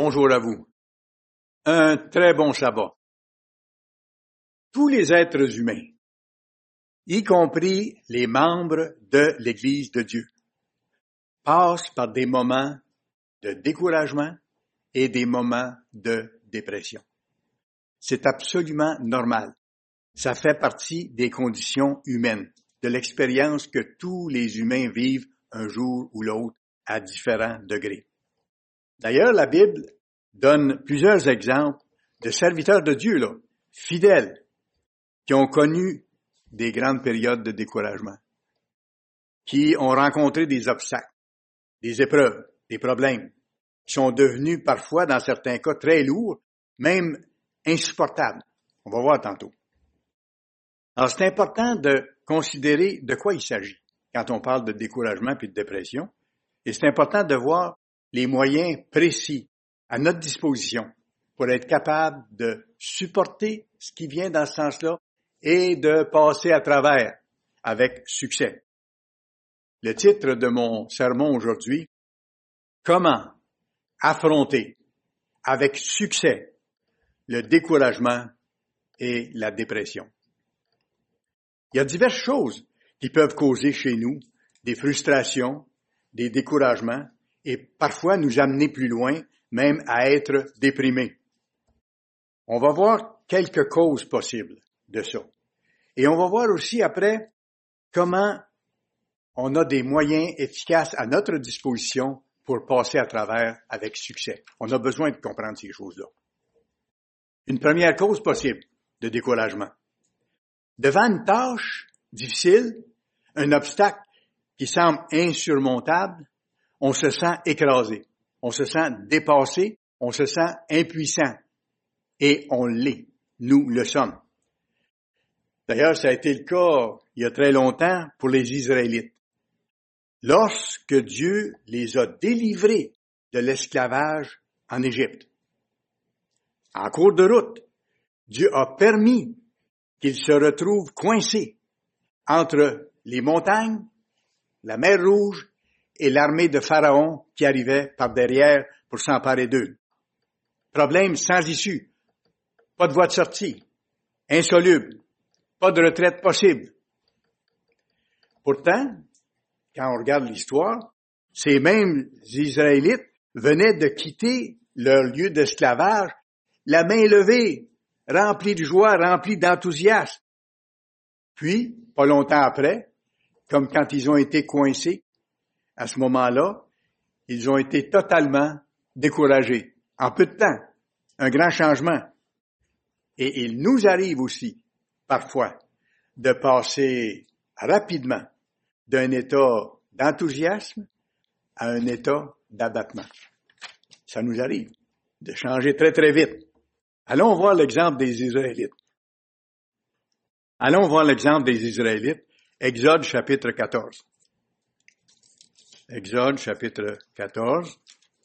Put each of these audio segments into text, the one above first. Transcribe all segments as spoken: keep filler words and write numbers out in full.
bonjour à vous. Un très bon sabbat. Tous les êtres humains, y compris les membres de l'Église de Dieu, passent par des moments de découragement et des moments de dépression. C'est absolument normal. Ça fait partie des conditions humaines, de l'expérience que tous les humains vivent un jour ou l'autre à différents degrés. D'ailleurs, la Bible donne plusieurs exemples de serviteurs de Dieu, là, fidèles, qui ont connu des grandes périodes de découragement, qui ont rencontré des obstacles, des épreuves, des problèmes, qui sont devenus parfois, dans certains cas, très lourds, même insupportables. On va voir tantôt. Alors, c'est important de considérer de quoi il s'agit quand on parle de découragement puis de dépression, et c'est important de voir les moyens précis à notre disposition pour être capable de supporter ce qui vient dans ce sens-là et de passer à travers avec succès. Le titre de mon sermon aujourd'hui, « Comment affronter avec succès le découragement et la dépression ». Il y a diverses choses qui peuvent causer chez nous des frustrations, des découragements et parfois nous amener plus loin, même à être déprimés. On va voir quelques causes possibles de ça. Et on va voir aussi après comment on a des moyens efficaces à notre disposition pour passer à travers avec succès. On a besoin de comprendre ces choses-là. Une première cause possible de découragement. Devant une tâche difficile, un obstacle qui semble insurmontable, on se sent écrasé, on se sent dépassé, on se sent impuissant. Et on l'est. Nous le sommes. D'ailleurs, ça a été le cas il y a très longtemps pour les Israélites. Lorsque Dieu les a délivrés de l'esclavage en Égypte, en cours de route, Dieu a permis qu'ils se retrouvent coincés entre les montagnes, la mer Rouge et l'armée de Pharaon qui arrivait par derrière pour s'emparer d'eux. Problème sans issue. Pas de voie de sortie, insoluble, pas de retraite possible. Pourtant, quand on regarde l'histoire, ces mêmes Israélites venaient de quitter leur lieu d'esclavage, la main levée, remplie de joie, remplie d'enthousiasme. Puis, pas longtemps après, comme quand ils ont été coincés, à ce moment-là, ils ont été totalement découragés. En peu de temps, un grand changement. Et il nous arrive aussi, parfois, de passer rapidement d'un état d'enthousiasme à un état d'abattement. Ça nous arrive de changer très, très vite. Allons voir l'exemple des Israélites. Allons voir l'exemple des Israélites. Exode chapitre quatorze. Exode chapitre quatorze.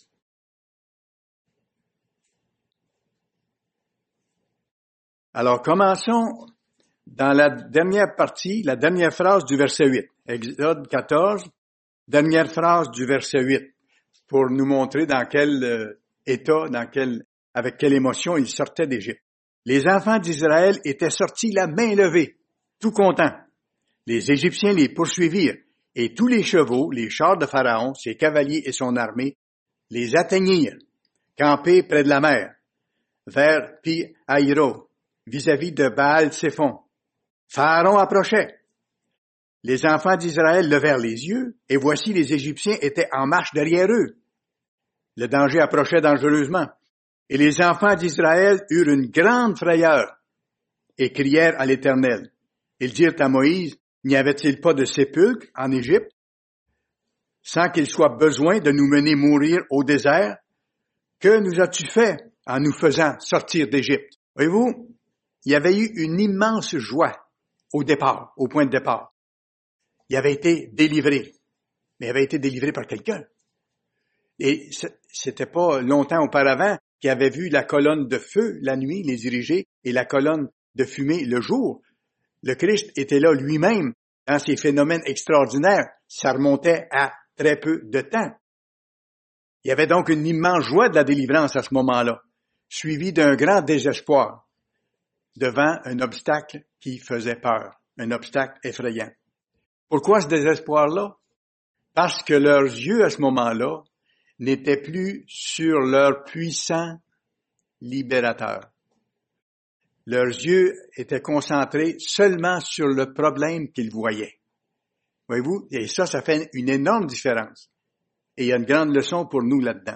Alors, commençons dans la dernière partie, la dernière phrase du verset huit. Exode quatorze, dernière phrase du verset huit, pour nous montrer dans quel euh, état, dans quel, avec quelle émotion ils sortaient d'Égypte. Les enfants d'Israël étaient sortis la main levée, tout contents. Les Égyptiens les poursuivirent, et tous les chevaux, les chars de Pharaon, ses cavaliers et son armée, les atteignirent, campés près de la mer, vers Pi-Haïro, vis-à-vis de Baal-Séphon. Pharaon approchait. Les enfants d'Israël levèrent les yeux, et voici les Égyptiens étaient en marche derrière eux. Le danger approchait dangereusement, et les enfants d'Israël eurent une grande frayeur, et crièrent à l'Éternel. Ils dirent à Moïse, n'y avait-il pas de sépulcre en Égypte, sans qu'il soit besoin de nous mener mourir au désert? Que nous as-tu fait en nous faisant sortir d'Égypte? Voyez-vous, il y avait eu une immense joie au départ, au point de départ. Il avait été délivré, mais il avait été délivré par quelqu'un. Et c'était pas longtemps auparavant qu'il avait vu la colonne de feu la nuit les diriger et la colonne de fumée le jour. Le Christ était là lui-même dans ces phénomènes extraordinaires. Ça remontait à très peu de temps. Il y avait donc une immense joie de la délivrance à ce moment-là, suivie d'un grand désespoir devant un obstacle qui faisait peur, un obstacle effrayant. Pourquoi ce désespoir-là? Parce que leurs yeux à ce moment-là n'étaient plus sur leur puissant libérateur. Leurs yeux étaient concentrés seulement sur le problème qu'ils voyaient. Voyez-vous? Et ça, ça fait une énorme différence. Et il y a une grande leçon pour nous là-dedans.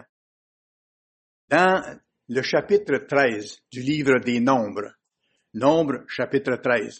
Dans le chapitre treize du livre des Nombres, Nombres chapitre treize,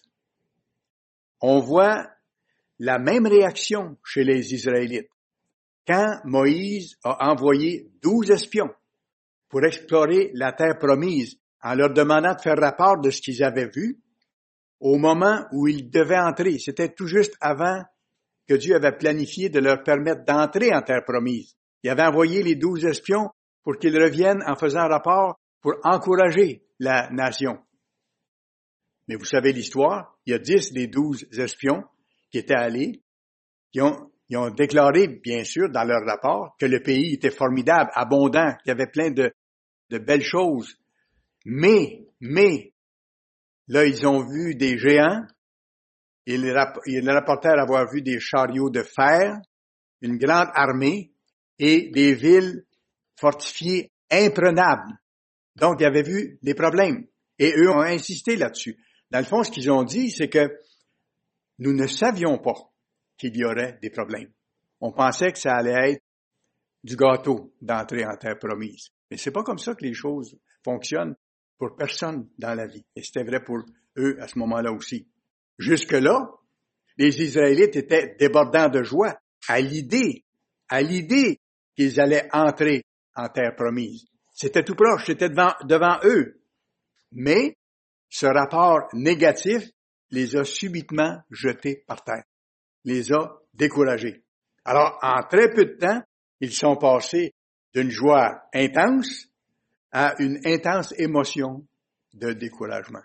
on voit la même réaction chez les Israélites. Quand Moïse a envoyé douze espions pour explorer la terre promise en leur demandant de faire rapport de ce qu'ils avaient vu, au moment où ils devaient entrer, c'était tout juste avant que Dieu avait planifié de leur permettre d'entrer en terre promise. Il avait envoyé les douze espions pour qu'ils reviennent en faisant rapport pour encourager la nation. Mais vous savez l'histoire, il y a dix des douze espions qui étaient allés, qui ont, ils ont déclaré, bien sûr, dans leur rapport, que le pays était formidable, abondant, qu'il y avait plein de, de belles choses. Mais, mais, là, ils ont vu des géants, ils, ils rapportèrent avoir vu des chariots de fer, une grande armée et des villes fortifiées imprenables. Donc, ils avaient vu des problèmes. Et eux ont insisté là-dessus. Dans le fond, ce qu'ils ont dit, c'est que nous ne savions pas qu'il y aurait des problèmes. On pensait que ça allait être du gâteau d'entrer en terre promise. Mais c'est pas comme ça que les choses fonctionnent pour personne dans la vie. Et c'était vrai pour eux à ce moment-là aussi. Jusque-là, les Israélites étaient débordants de joie à l'idée, à l'idée qu'ils allaient entrer en terre promise. C'était tout proche, c'était devant, devant eux. Mais ce rapport négatif les a subitement jetés par terre, les a découragés. Alors, en très peu de temps, ils sont passés d'une joie intense à une intense émotion de découragement.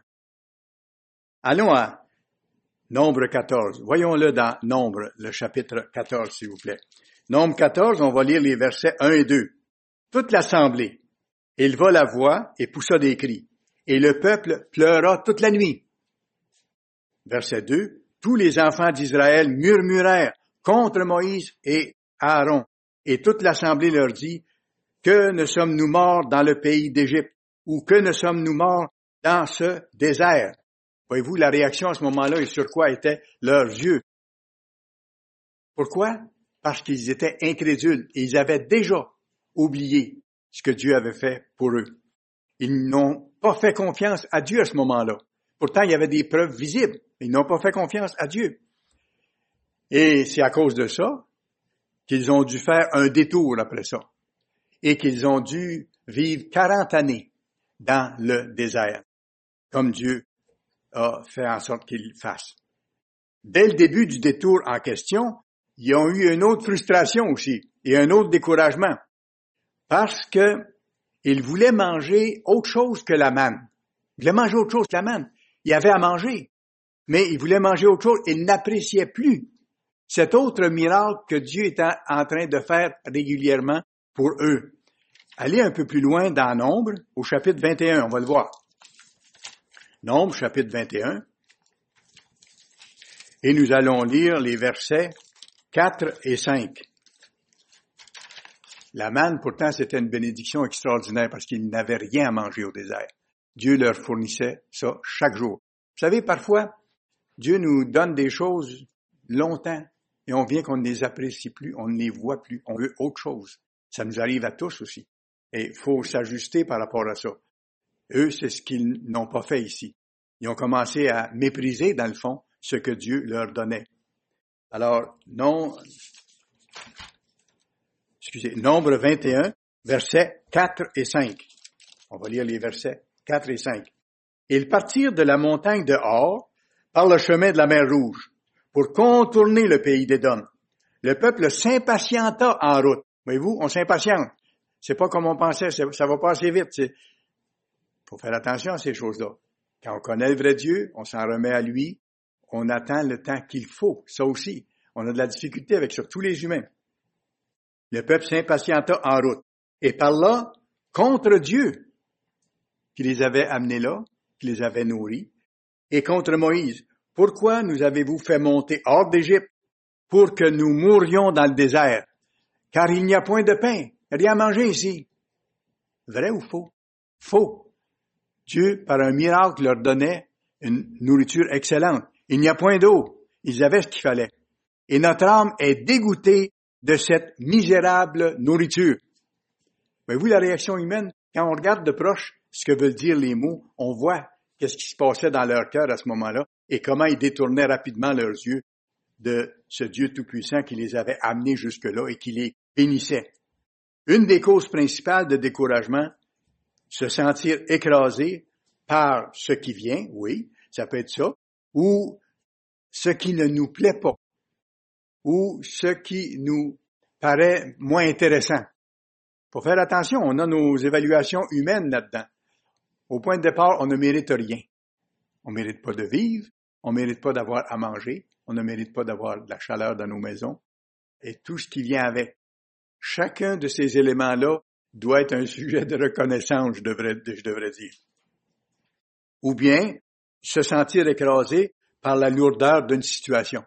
Allons à Nombre quatorze. Voyons-le dans Nombre, le chapitre quatorze, s'il vous plaît. Nombre quatorze, on va lire les versets un et deux. Toute l'assemblée éleva la voix et poussa des cris, et le peuple pleura toute la nuit. Verset deux. Tous les enfants d'Israël murmurèrent contre Moïse et Aaron, et toute l'assemblée leur dit, que ne sommes-nous morts dans le pays d'Égypte, ou que ne sommes-nous morts dans ce désert? Voyez-vous, la réaction à ce moment-là et sur quoi étaient leurs yeux. Pourquoi? Parce qu'ils étaient incrédules et ils avaient déjà oublié ce que Dieu avait fait pour eux. Ils n'ont pas fait confiance à Dieu à ce moment-là. Pourtant, il y avait des preuves visibles. Ils n'ont pas fait confiance à Dieu. Et c'est à cause de ça qu'ils ont dû faire un détour après ça. Et qu'ils ont dû vivre quarante années dans le désert, comme Dieu a fait en sorte qu'ils le fassent. Dès le début du détour en question, ils ont eu une autre frustration aussi et un autre découragement parce que ils voulaient manger autre chose que la manne. Ils voulaient manger autre chose que la manne. Ils avaient à manger, mais ils voulaient manger autre chose. Ils n'appréciaient plus cet autre miracle que Dieu était en train de faire régulièrement pour eux. Allez un peu plus loin dans Nombre, au chapitre vingt et un, on va le voir. Nombre, chapitre vingt et un. Et nous allons lire les versets quatre et cinq. La manne, pourtant, c'était une bénédiction extraordinaire parce qu'ils n'avaient rien à manger au désert. Dieu leur fournissait ça chaque jour. Vous savez, parfois, Dieu nous donne des choses longtemps et on vient qu'on ne les apprécie plus, on ne les voit plus, on veut autre chose. Ça nous arrive à tous aussi. Et il faut s'ajuster par rapport à ça. Eux, c'est ce qu'ils n'ont pas fait ici. Ils ont commencé à mépriser, dans le fond, ce que Dieu leur donnait. Alors, non, excusez, Nombre vingt et un, versets quatre et cinq. On va lire les versets quatre et cinq. Ils partirent de la montagne de Hor par le chemin de la mer Rouge pour contourner le pays d'Édom. Le peuple s'impatienta en route. Voyez-vous, on s'impatiente. C'est pas comme on pensait, ça va pas assez vite. Il faut faire attention à ces choses-là. Quand on connaît le vrai Dieu, on s'en remet à lui, on attend le temps qu'il faut. Ça aussi, on a de la difficulté avec sur tous les humains. Le peuple s'impatienta en route. Et par là, contre Dieu, qui les avait amenés là, qui les avait nourris, et contre Moïse. Pourquoi nous avez-vous fait monter hors d'Égypte pour que nous mourions dans le désert? Car il n'y a point de pain, rien à manger ici. Vrai ou faux? Faux. Dieu, par un miracle, leur donnait une nourriture excellente. Il n'y a point d'eau. Ils avaient ce qu'il fallait. Et notre âme est dégoûtée de cette misérable nourriture. Voyez-vous la réaction humaine? Quand on regarde de proche ce que veulent dire les mots, on voit qu'est-ce qui se passait dans leur cœur à ce moment-là et comment ils détournaient rapidement leurs yeux de ce Dieu tout-puissant qui les avait amenés jusque-là et qui les bénissait. Une des causes principales de découragement, se sentir écrasé par ce qui vient, oui, ça peut être ça, ou ce qui ne nous plaît pas, ou ce qui nous paraît moins intéressant. Faut faire attention, on a nos évaluations humaines là-dedans. Au point de départ, on ne mérite rien. On ne mérite pas de vivre, on ne mérite pas d'avoir à manger, on ne mérite pas d'avoir de la chaleur dans nos maisons, et tout ce qui vient avec. Chacun de ces éléments-là doit être un sujet de reconnaissance, je devrais, je devrais dire. Ou bien, se sentir écrasé par la lourdeur d'une situation.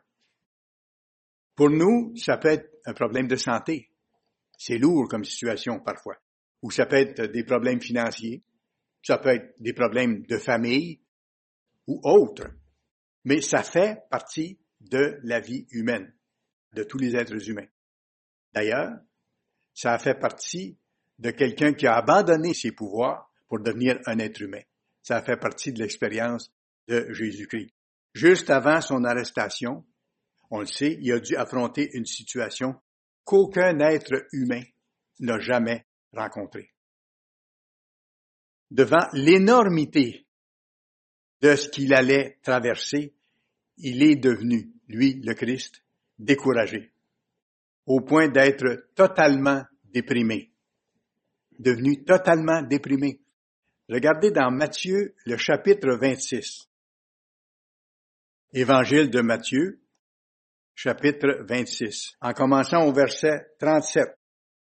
Pour nous, ça peut être un problème de santé. C'est lourd comme situation parfois. Ou ça peut être des problèmes financiers. Ça peut être des problèmes de famille ou autres. Mais ça fait partie de la vie humaine, de tous les êtres humains. D'ailleurs, ça a fait partie de quelqu'un qui a abandonné ses pouvoirs pour devenir un être humain. Ça a fait partie de l'expérience de Jésus-Christ. Juste avant son arrestation, on le sait, il a dû affronter une situation qu'aucun être humain n'a jamais rencontrée. Devant l'énormité de ce qu'il allait traverser, il est devenu, lui, le Christ, découragé, au point d'être totalement déprimé. Devenu totalement déprimé. Regardez dans Matthieu, le chapitre vingt-six. Évangile de Matthieu, chapitre vingt-six, en commençant au verset trente-sept.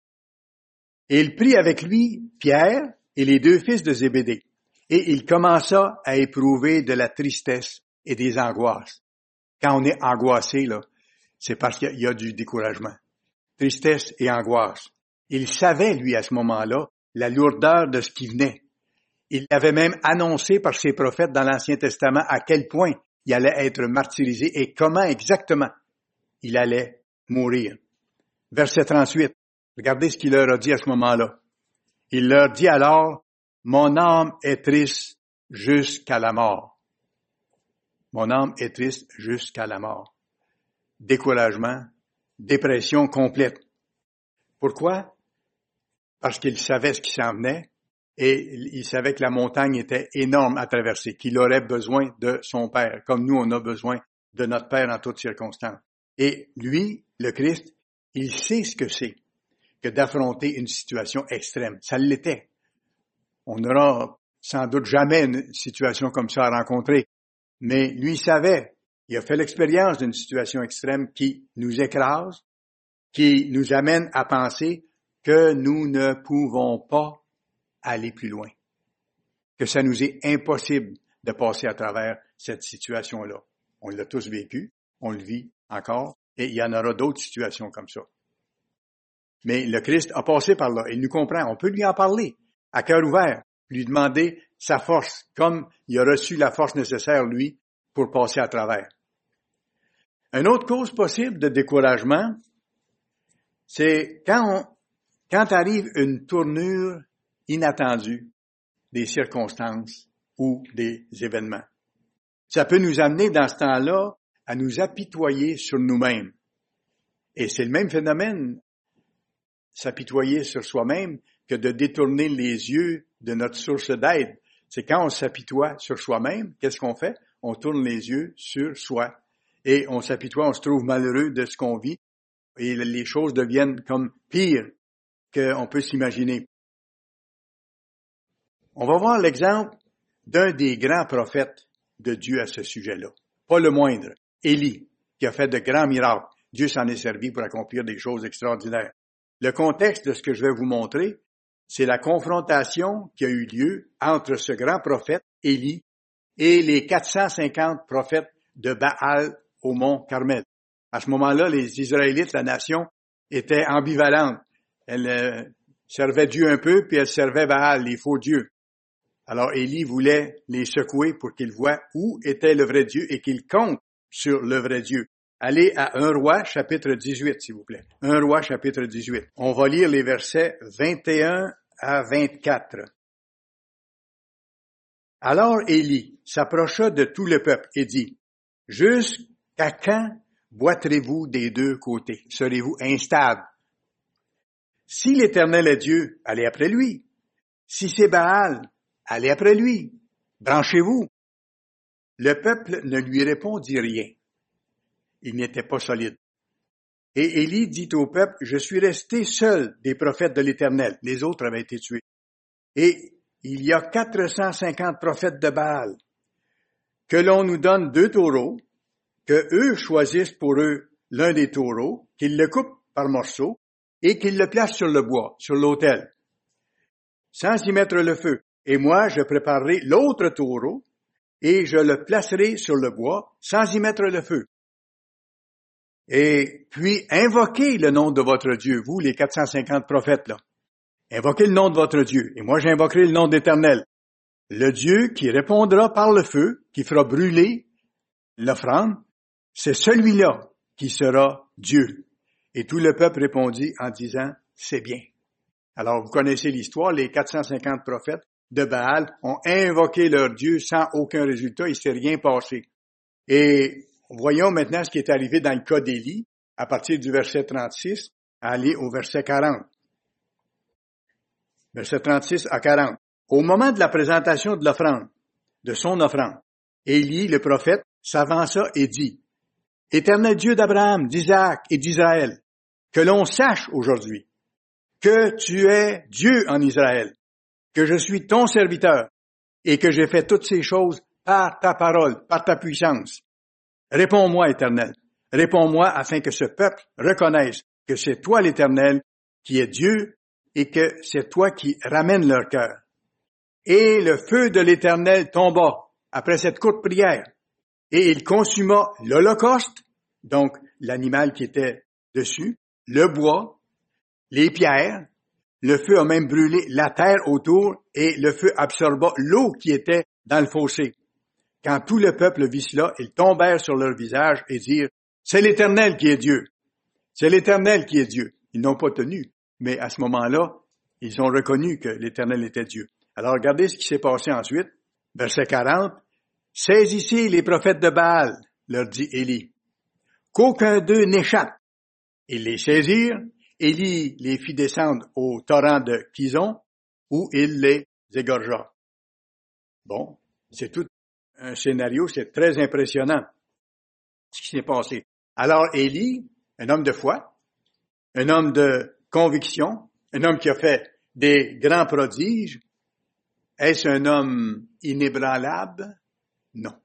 Et il prit avec lui Pierre et les deux fils de Zébédée, et il commença à éprouver de la tristesse et des angoisses. Quand on est angoissé, là, c'est parce qu'il y a du découragement. Tristesse et angoisse. Il savait, lui, à ce moment-là, la lourdeur de ce qui venait. Il avait même annoncé par ses prophètes dans l'Ancien Testament à quel point il allait être martyrisé et comment exactement il allait mourir. Verset trente-huit. Regardez ce qu'il leur a dit à ce moment-là. Il leur dit alors, « Mon âme est triste jusqu'à la mort. » Mon âme est triste jusqu'à la mort. Découragement, dépression complète. Pourquoi? Parce qu'il savait ce qui s'en venait et il savait que la montagne était énorme à traverser, qu'il aurait besoin de son Père, comme nous on a besoin de notre Père en toutes circonstances. Et lui, le Christ, il sait ce que c'est que d'affronter une situation extrême. Ça l'était. On n'aura sans doute jamais une situation comme ça à rencontrer, mais lui il savait, il a fait l'expérience d'une situation extrême qui nous écrase, qui nous amène à penser que nous ne pouvons pas aller plus loin, que ça nous est impossible de passer à travers cette situation-là. On l'a tous vécu, on le vit encore, et il y en aura d'autres situations comme ça. Mais le Christ a passé par là, il nous comprend, on peut lui en parler, à cœur ouvert, lui demander sa force, comme il a reçu la force nécessaire, lui, pour passer à travers. Une autre cause possible de découragement, c'est quand on, quand arrive une tournure inattendue des circonstances ou des événements. Ça peut nous amener dans ce temps-là à nous apitoyer sur nous-mêmes. Et c'est le même phénomène, s'apitoyer sur soi-même, que de détourner les yeux de notre source d'aide. C'est quand on s'apitoie sur soi-même, qu'est-ce qu'on fait? On tourne les yeux sur soi. Et on s'apitoie, on se trouve malheureux de ce qu'on vit. Et les choses deviennent comme pires qu'on peut s'imaginer. On va voir l'exemple d'un des grands prophètes de Dieu à ce sujet-là. Pas le moindre, Élie, qui a fait de grands miracles. Dieu s'en est servi pour accomplir des choses extraordinaires. Le contexte de ce que je vais vous montrer c'est la confrontation qui a eu lieu entre ce grand prophète, Élie, et les quatre cent cinquante prophètes de Baal au mont Carmel. À ce moment-là, les Israélites, la nation, étaient ambivalentes. Elle euh, servait Dieu un peu, puis elle servait Baal, les faux dieux. Alors Élie voulait les secouer pour qu'ils voient où était le vrai Dieu et qu'ils comptent sur le vrai Dieu. Allez à un roi, chapitre dix-huit, s'il vous plaît. un roi, chapitre dix-huit. On va lire les versets vingt et un à vingt-quatre. Alors Élie s'approcha de tout le peuple et dit, « Jusqu'à quand boiterez-vous des deux côtés? Serez-vous instables? Si l'Éternel est Dieu, allez après lui. Si c'est Baal, allez après lui. Branchez-vous. » Le peuple ne lui répondit rien. Il n'était pas solide. Et Élie dit au peuple, « Je suis resté seul des prophètes de l'Éternel. » Les autres avaient été tués. Et il y a quatre cent cinquante prophètes de Baal. Que l'on nous donne deux taureaux, que eux choisissent pour eux l'un des taureaux, qu'ils le coupent par morceaux et qu'ils le placent sur le bois, sur l'autel, sans y mettre le feu. Et moi, je préparerai l'autre taureau et je le placerai sur le bois sans y mettre le feu. Et puis, invoquez le nom de votre Dieu, vous, les quatre cent cinquante prophètes, là. Invoquez le nom de votre Dieu, et moi j'invoquerai le nom d'Éternel. Le Dieu qui répondra par le feu, qui fera brûler l'offrande, c'est celui-là qui sera Dieu. Et tout le peuple répondit en disant, c'est bien. Alors, vous connaissez l'histoire, les quatre cent cinquante prophètes de Baal ont invoqué leur Dieu sans aucun résultat, il ne s'est rien passé. Et voyons maintenant ce qui est arrivé dans le cas d'Élie, à partir du verset trente-six, à aller au verset quarante. Verset trente-six à quarante. Au moment de la présentation de l'offrande, de son offrande, Élie, le prophète, s'avança et dit, « Éternel Dieu d'Abraham, d'Isaac et d'Israël, que l'on sache aujourd'hui que tu es Dieu en Israël, que je suis ton serviteur et que j'ai fait toutes ces choses par ta parole, par ta puissance. Réponds-moi, Éternel, réponds-moi afin que ce peuple reconnaisse que c'est toi l'Éternel qui est Dieu et que c'est toi qui ramènes leur cœur. » Et le feu de l'Éternel tomba après cette courte prière, et il consuma l'holocauste, donc l'animal qui était dessus, le bois, les pierres, le feu a même brûlé la terre autour, et le feu absorba l'eau qui était dans le fossé. Quand tout le peuple vit cela, ils tombèrent sur leur visage et dirent, « C'est l'Éternel qui est Dieu. C'est l'Éternel qui est Dieu. » Ils n'ont pas tenu, mais à ce moment-là, ils ont reconnu que l'Éternel était Dieu. Alors regardez ce qui s'est passé ensuite. Verset quarante. « Saisissez les prophètes de Baal, leur dit Élie, qu'aucun d'eux n'échappe. » Ils les saisirent, Élie les fit descendre au torrent de Kison, où il les égorgea. Bon, c'est tout un scénario, c'est très impressionnant ce qui s'est passé. Alors Élie, un homme de foi, un homme de conviction, un homme qui a fait des grands prodiges, est-ce un homme inébranlable? Non.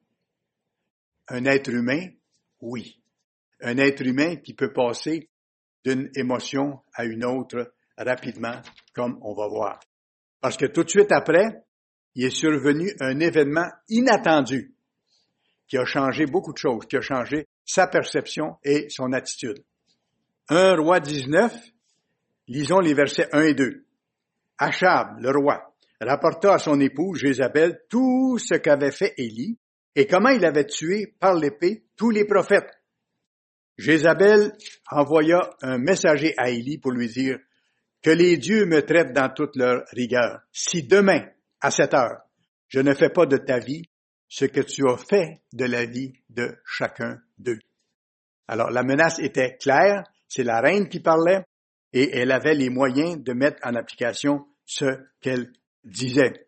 Un être humain? Oui. Un être humain qui peut passer d'une émotion à une autre rapidement, comme on va voir. Parce que tout de suite après, il est survenu un événement inattendu qui a changé beaucoup de choses, qui a changé sa perception et son attitude. un roi dix-neuf, lisons les versets un et deux. Achab, le roi, rapporta à son épouse Jézabel tout ce qu'avait fait Élie et comment il avait tué par l'épée tous les prophètes. Jézabel envoya un messager à Élie pour lui dire « Que les dieux me traitent dans toute leur rigueur. Si demain, à cette heure, je ne fais pas de ta vie ce que tu as fait de la vie de chacun d'eux. » Alors la menace était claire, c'est la reine qui parlait et elle avait les moyens de mettre en application ce qu'elle disait.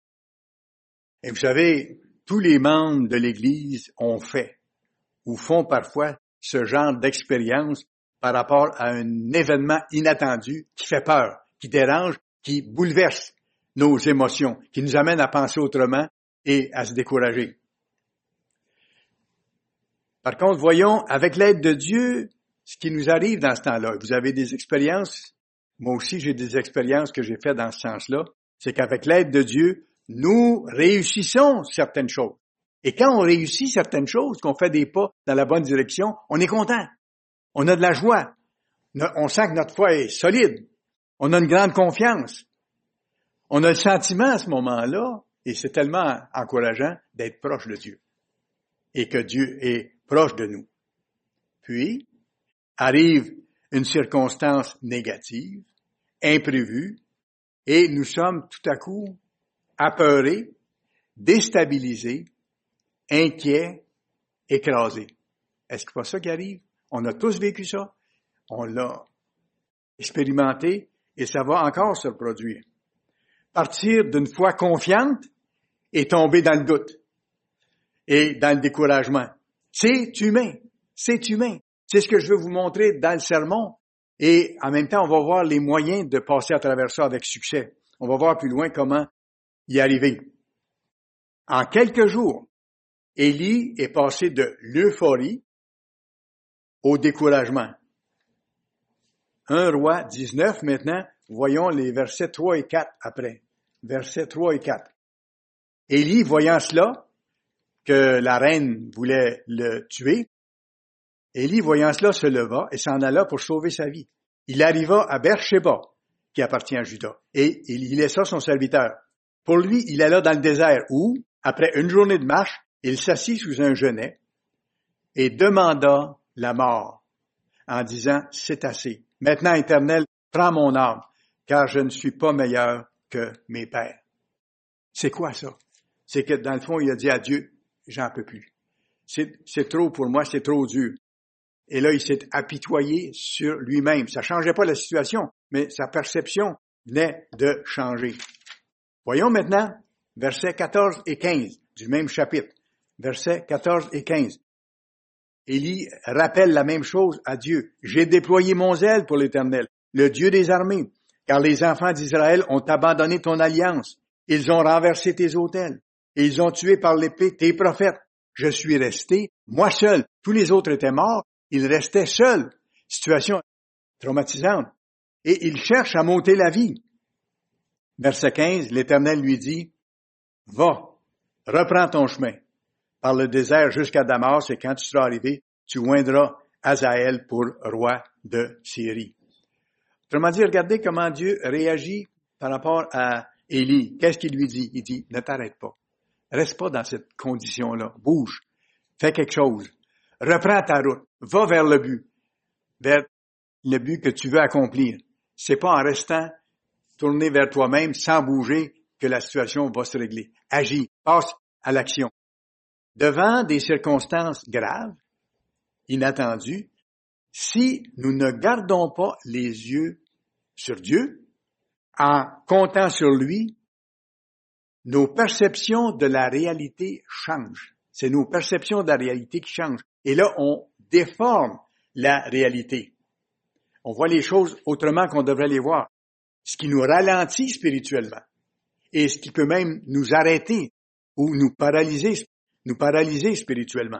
Et vous savez, tous les membres de l'Église ont fait ou font parfois ce genre d'expérience par rapport à un événement inattendu qui fait peur, qui dérange, qui bouleverse nos émotions, qui nous amène à penser autrement et à se décourager. Par contre, voyons, avec l'aide de Dieu, ce qui nous arrive dans ce temps-là. Vous avez des expériences, moi aussi j'ai des expériences que j'ai faites dans ce sens-là, c'est qu'avec l'aide de Dieu, nous réussissons certaines choses. Et quand on réussit certaines choses, qu'on fait des pas dans la bonne direction, on est content. On a de la joie. On sent que notre foi est solide. On a une grande confiance. On a le sentiment à ce moment-là, et c'est tellement encourageant d'être proche de Dieu. Et que Dieu est proche de nous. Puis, arrive une circonstance négative, imprévue, et nous sommes tout à coup apeurés, déstabilisés, inquiets, écrasés. Est-ce que c'est pas ça qui arrive? On a tous vécu ça. On l'a expérimenté et ça va encore se produire. Partir d'une foi confiante et tomber dans le doute et dans le découragement. C'est humain. C'est humain. C'est ce que je veux vous montrer dans le sermon. Et en même temps, on va voir les moyens de passer à travers ça avec succès. On va voir plus loin comment y arriver. En quelques jours, Élie est passé de l'euphorie au découragement. un Roi dix-neuf maintenant, voyons les versets trois et quatre après. Versets trois et quatre. Élie, voyant cela, que la reine voulait le tuer, Élie, voyant cela, se leva et s'en alla pour sauver sa vie. Il arriva à Beersheba, qui appartient à Juda, et il y laissa son serviteur. Pour lui, il alla dans le désert où, après une journée de marche, il s'assit sous un genêt et demanda la mort, en disant, c'est assez. Maintenant, Éternel, prends mon âme, car je ne suis pas meilleur que mes pères. C'est quoi ça? C'est que dans le fond, il a dit à Dieu, j'en peux plus. C'est, c'est trop pour moi, c'est trop dur. Et là, il s'est apitoyé sur lui-même. Ça changeait pas la situation, mais sa perception venait de changer. Voyons maintenant versets quatorze et quinze du même chapitre. Versets quatorze et quinze. Élie rappelle la même chose à Dieu. J'ai déployé mon zèle pour l'Éternel, le Dieu des armées, car les enfants d'Israël ont abandonné ton alliance. Ils ont renversé tes autels et ils ont tué par l'épée tes prophètes. Je suis resté, moi seul. Tous les autres étaient morts. Il restait seul. Situation traumatisante. Et il cherche à m'ôter la vie. Verset quinze, l'Éternel lui dit, « Va, reprends ton chemin par le désert jusqu'à Damas, et quand tu seras arrivé, tu oindras Hazaël pour roi de Syrie. » Autrement dit, regardez comment Dieu réagit par rapport à Élie. Qu'est-ce qu'il lui dit? Il dit, « Ne t'arrête pas. Reste pas dans cette condition-là. Bouge. Fais quelque chose. Reprends ta route. Va vers le but. Vers le but que tu veux accomplir. C'est pas en restant tourné vers toi-même sans bouger que la situation va se régler. Agis. Passe à l'action. Devant des circonstances graves, inattendues, si nous ne gardons pas les yeux sur Dieu, en comptant sur lui, nos perceptions de la réalité changent. C'est nos perceptions de la réalité qui changent. Et là, on déforme la réalité. On voit les choses autrement qu'on devrait les voir. Ce qui nous ralentit spirituellement. Et ce qui peut même nous arrêter ou nous paralyser, nous paralyser spirituellement.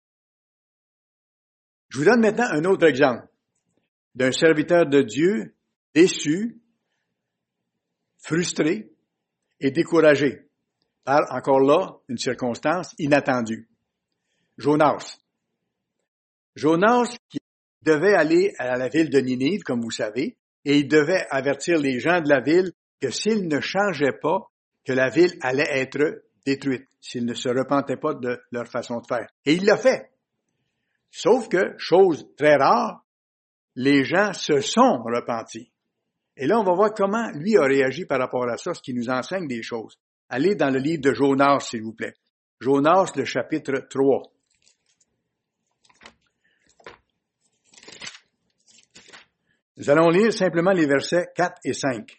Je vous donne maintenant un autre exemple d'un serviteur de Dieu déçu, frustré et découragé par, encore là, une circonstance inattendue. Jonas. Jonas qui devait aller à la ville de Ninive, comme vous savez, et il devait avertir les gens de la ville que s'ils ne changeaient pas, que la ville allait être détruite, s'ils ne se repentaient pas de leur façon de faire. Et il l'a fait. Sauf que, chose très rare, les gens se sont repentis. Et là, on va voir comment lui a réagi par rapport à ça, ce qui nous enseigne des choses. Allez dans le livre de Jonas, s'il vous plaît. Jonas, le chapitre trois. Nous allons lire simplement les versets quatre et cinq.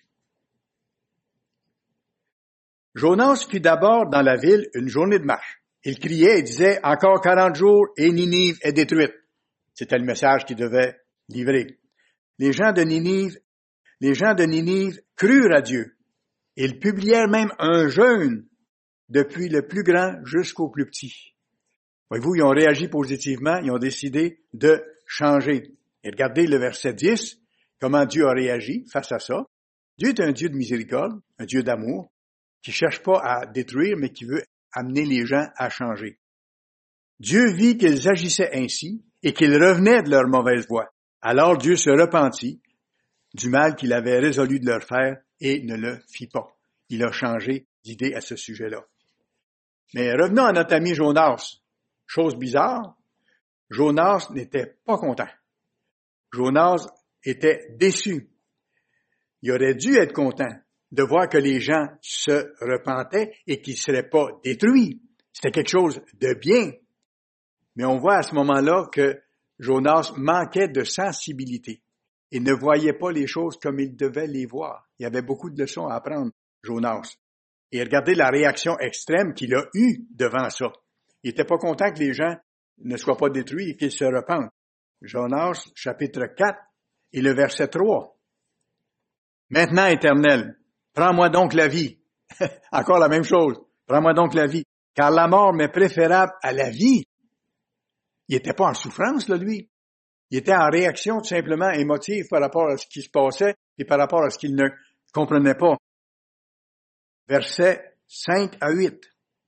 Jonas fut d'abord dans la ville une journée de marche. Il criait et disait, « Encore quarante jours et Ninive est détruite. » C'était le message qu'il devait livrer. Les gens de Ninive, les gens de Ninive crurent à Dieu. Ils publièrent même un jeûne, depuis le plus grand jusqu'au plus petit. Voyez-vous, ils ont réagi positivement, ils ont décidé de changer. Et regardez le verset dix, comment Dieu a réagi face à ça. Dieu est un Dieu de miséricorde, un Dieu d'amour, qui cherche pas à détruire, mais qui veut amener les gens à changer. Dieu vit qu'ils agissaient ainsi et qu'ils revenaient de leur mauvaise voie. Alors Dieu se repentit du mal qu'il avait résolu de leur faire et ne le fit pas. Il a changé d'idée à ce sujet-là. Mais revenons à notre ami Jonas. Chose bizarre, Jonas n'était pas content. Jonas était déçu. Il aurait dû être content de voir que les gens se repentaient et qu'ils ne seraient pas détruits. C'était quelque chose de bien. Mais on voit à ce moment-là que Jonas manquait de sensibilité et ne voyait pas les choses comme il devait les voir. Il y avait beaucoup de leçons à apprendre, Jonas. Et regardez la réaction extrême qu'il a eue devant ça. Il n'était pas content que les gens ne soient pas détruits et qu'ils se repentent. Jonas, chapitre quatre, et le verset trois. Maintenant, Éternel, prends-moi donc la vie. Encore la même chose. Prends-moi donc la vie. Car la mort m'est préférable à la vie. Il n'était pas en souffrance, là, lui. Il était en réaction tout simplement émotive par rapport à ce qui se passait et par rapport à ce qu'il ne comprenait pas. Versets cinq à huit.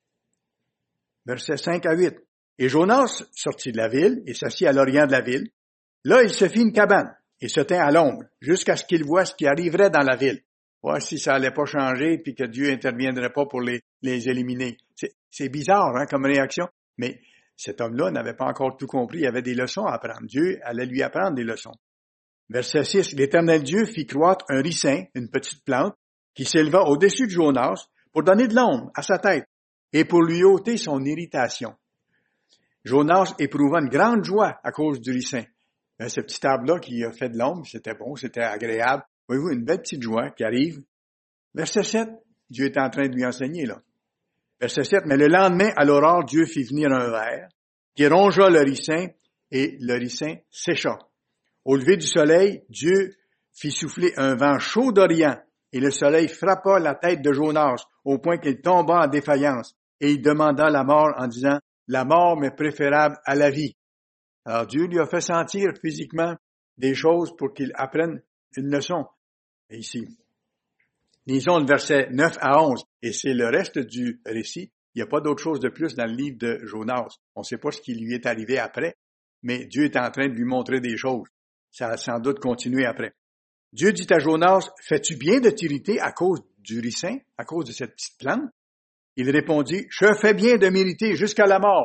Versets cinq à huit. Et Jonas sortit de la ville et s'assit à l'orient de la ville. Là, il se fit une cabane et se tint à l'ombre jusqu'à ce qu'il voie ce qui arriverait dans la ville. Voir si ça allait pas changer puis que Dieu interviendrait pas pour les, les éliminer. C'est, c'est bizarre, hein, comme réaction, mais cet homme-là n'avait pas encore tout compris. Il avait des leçons à apprendre. Dieu allait lui apprendre des leçons. Verset six. L'Éternel Dieu fit croître un ricin, une petite plante, qui s'éleva au-dessus de Jonas pour donner de l'ombre à sa tête et pour lui ôter son irritation. Jonas éprouva une grande joie à cause du ricin. Ben, ce petit arbre-là qui a fait de l'ombre, c'était bon, c'était agréable. Voyez-vous, une belle petite joie qui arrive. Verset sept. Dieu est en train de lui enseigner, là. Verset sept. Mais le lendemain, à l'aurore, Dieu fit venir un ver qui rongea le ricin et le ricin sécha. Au lever du soleil, Dieu fit souffler un vent chaud d'Orient et le soleil frappa la tête de Jonas au point qu'il tomba en défaillance et il demanda la mort en disant « La mort m'est préférable à la vie ». Alors Dieu lui a fait sentir physiquement des choses pour qu'il apprenne une leçon. Et ici, lisons le verset neuf à onze, et c'est le reste du récit. Il n'y a pas d'autre chose de plus dans le livre de Jonas. On ne sait pas ce qui lui est arrivé après, mais Dieu est en train de lui montrer des choses. Ça a sans doute continué après. Dieu dit à Jonas, « Fais-tu bien de t'irriter à cause du ricin, à cause de cette petite plante? » Il répondit, « Je fais bien de m'irriter jusqu'à la mort. »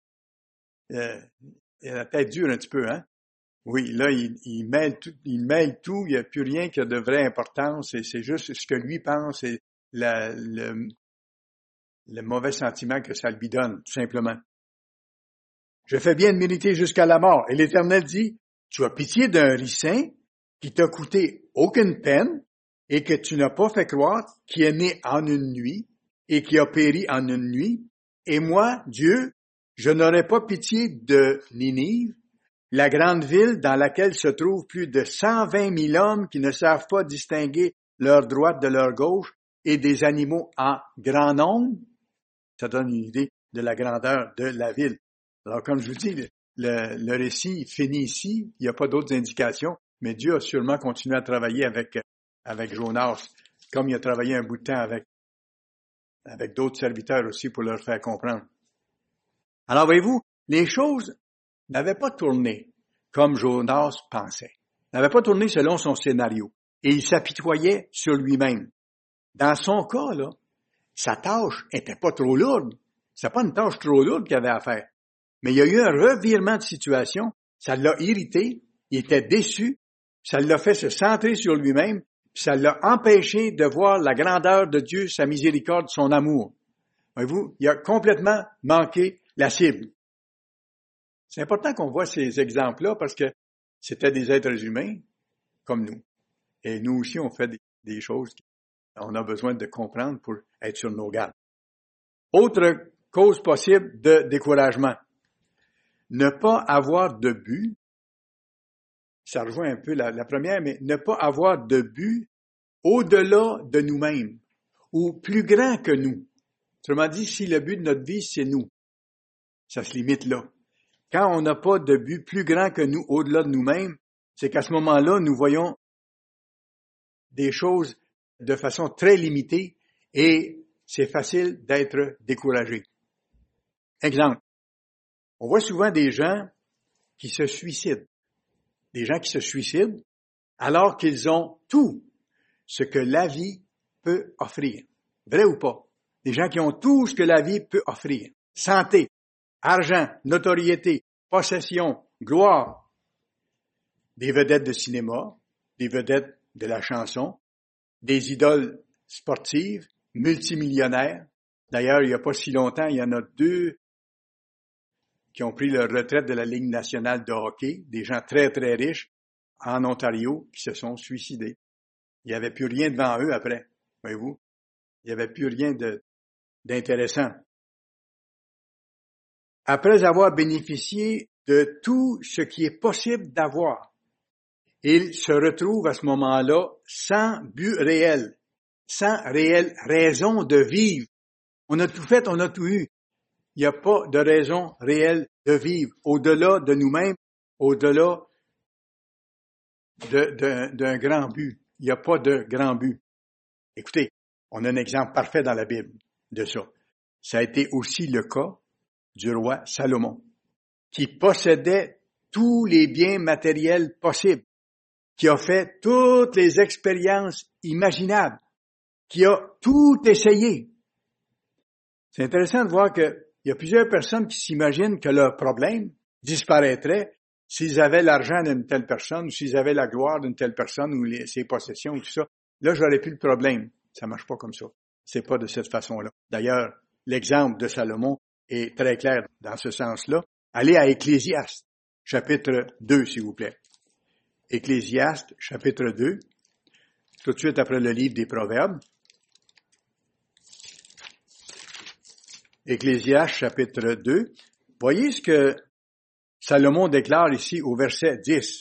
euh, Il a la tête dure un petit peu, hein? Oui, là, il, il mêle tout, il mêle tout, il n'y a plus rien qui a de vraie importance, et c'est juste ce que lui pense et la, le, le mauvais sentiment que ça lui donne, tout simplement. Je fais bien de m'irriter jusqu'à la mort. Et l'Éternel dit, tu as pitié d'un ricin qui t'a coûté aucune peine et que tu n'as pas fait croître, qui est né en une nuit et qui a péri en une nuit. Et moi, Dieu, je n'aurai pas pitié de Ninive, la grande ville dans laquelle se trouvent plus de cent vingt mille hommes qui ne savent pas distinguer leur droite de leur gauche et des animaux en grand nombre. Ça donne une idée de la grandeur de la ville. Alors, comme je vous dis, le, le, le récit finit ici. Il n'y a pas d'autres indications, mais Dieu a sûrement continué à travailler avec, avec Jonas, comme il a travaillé un bout de temps avec, avec d'autres serviteurs aussi pour leur faire comprendre. Alors, voyez-vous, les choses n'avaient pas tourné comme Jonas pensait. N'avaient pas tourné selon son scénario. Et il s'apitoyait sur lui-même. Dans son cas, là, sa tâche était pas trop lourde. C'est pas une tâche trop lourde qu'il avait à faire. Mais il y a eu un revirement de situation. Ça l'a irrité. Il était déçu. Ça l'a fait se centrer sur lui-même. Ça l'a empêché de voir la grandeur de Dieu, sa miséricorde, son amour. Voyez-vous, il a complètement manqué la cible. C'est important qu'on voit ces exemples-là parce que c'était des êtres humains comme nous. Et nous aussi, on fait des, des choses qu'on a besoin de comprendre pour être sur nos gardes. Autre cause possible de découragement. Ne pas avoir de but. Ça rejoint un peu la, la première, mais ne pas avoir de but au-delà de nous-mêmes ou plus grand que nous. Autrement dit, si le but de notre vie, c'est nous, ça se limite là. Quand on n'a pas de but plus grand que nous, au-delà de nous-mêmes, c'est qu'à ce moment-là, nous voyons des choses de façon très limitée et c'est facile d'être découragé. Exemple, on voit souvent des gens qui se suicident. Des gens qui se suicident alors qu'ils ont tout ce que la vie peut offrir. Vrai ou pas? Des gens qui ont tout ce que la vie peut offrir. Santé, argent, notoriété, possession, gloire. Des vedettes de cinéma, des vedettes de la chanson, des idoles sportives, multimillionnaires. D'ailleurs, il n'y a pas si longtemps, il y en a deux qui ont pris leur retraite de la Ligue nationale de hockey, des gens très, très riches en Ontario qui se sont suicidés. Il n'y avait plus rien devant eux après, voyez-vous. Il n'y avait plus rien de, d'intéressant. Après avoir bénéficié de tout ce qui est possible d'avoir, ils se retrouvent à ce moment-là sans but réel, sans réelle raison de vivre. On a tout fait, on a tout eu. Il n'y a pas de raison réelle de vivre au-delà de nous-mêmes, au-delà de, de, d'un grand but. Il n'y a pas de grand but. Écoutez, on a un exemple parfait dans la Bible de ça. Ça a été aussi le cas du roi Salomon, qui possédait tous les biens matériels possibles, qui a fait toutes les expériences imaginables, qui a tout essayé. C'est intéressant de voir qu'il y a plusieurs personnes qui s'imaginent que leur problème disparaîtrait s'ils avaient l'argent d'une telle personne, ou s'ils avaient la gloire d'une telle personne, ou les, ses possessions, ou tout ça. Là, j'aurais plus le problème. Ça marche pas comme ça. C'est pas de cette façon-là. D'ailleurs, l'exemple de Salomon est très clair dans ce sens-là. Allez à Ecclésiaste, chapitre deux, s'il vous plaît. Ecclésiaste, chapitre deux, tout de suite après le livre des Proverbes. Ecclésiaste, chapitre deux. Voyez ce que Salomon déclare ici au verset dix.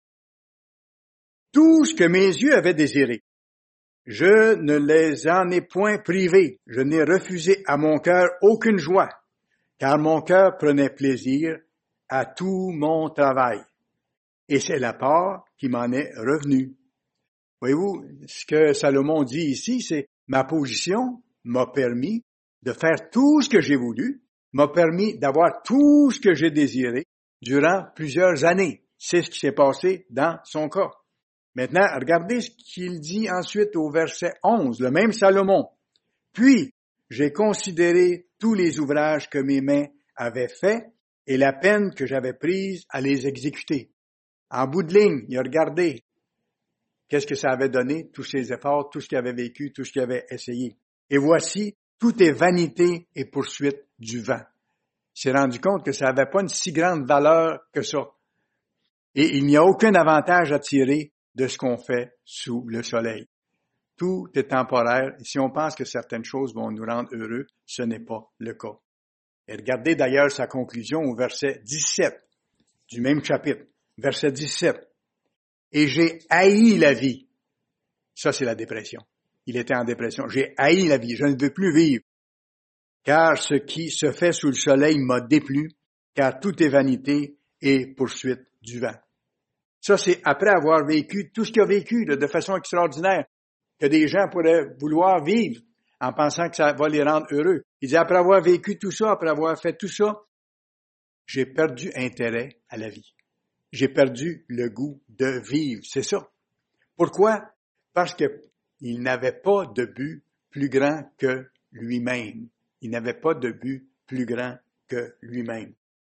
« Tout ce que mes yeux avaient désiré, je ne les en ai point privés, je n'ai refusé à mon cœur aucune joie, car mon cœur prenait plaisir à tout mon travail, et c'est la part qui m'en est revenue. » Voyez-vous, ce que Salomon dit ici, c'est « ma position m'a permis de faire tout ce que j'ai voulu, m'a permis d'avoir tout ce que j'ai désiré durant plusieurs années. » C'est ce qui s'est passé dans son cas. Maintenant, regardez ce qu'il dit ensuite au verset onze, le même Salomon. « Puis, j'ai considéré tous les ouvrages que mes mains avaient faits et la peine que j'avais prise à les exécuter. » En bout de ligne, il a regardé qu'est-ce que ça avait donné, tous ses efforts, tout ce qu'il avait vécu, tout ce qu'il avait essayé. Et voici, tout est vanité et poursuite du vent. Il s'est rendu compte que ça n'avait pas une si grande valeur que ça. Et il n'y a aucun avantage à tirer de ce qu'on fait sous le soleil. Tout est temporaire. Et si on pense que certaines choses vont nous rendre heureux, ce n'est pas le cas. Et regardez d'ailleurs sa conclusion au verset dix-sept du même chapitre. Verset dix-sept. « Et j'ai haï la vie. » Ça, c'est la dépression. Il était en dépression. « J'ai haï la vie. Je ne veux plus vivre. Car ce qui se fait sous le soleil m'a déplu, car tout est vanité et poursuite du vent. » Ça, c'est après avoir vécu tout ce qu'il a vécu là, de façon extraordinaire, que des gens pourraient vouloir vivre en pensant que ça va les rendre heureux. Il dit, après avoir vécu tout ça, après avoir fait tout ça, j'ai perdu intérêt à la vie. J'ai perdu le goût de vivre. C'est ça. Pourquoi? Parce que il n'avait pas de but plus grand que lui-même. Il n'avait pas de but plus grand que lui-même.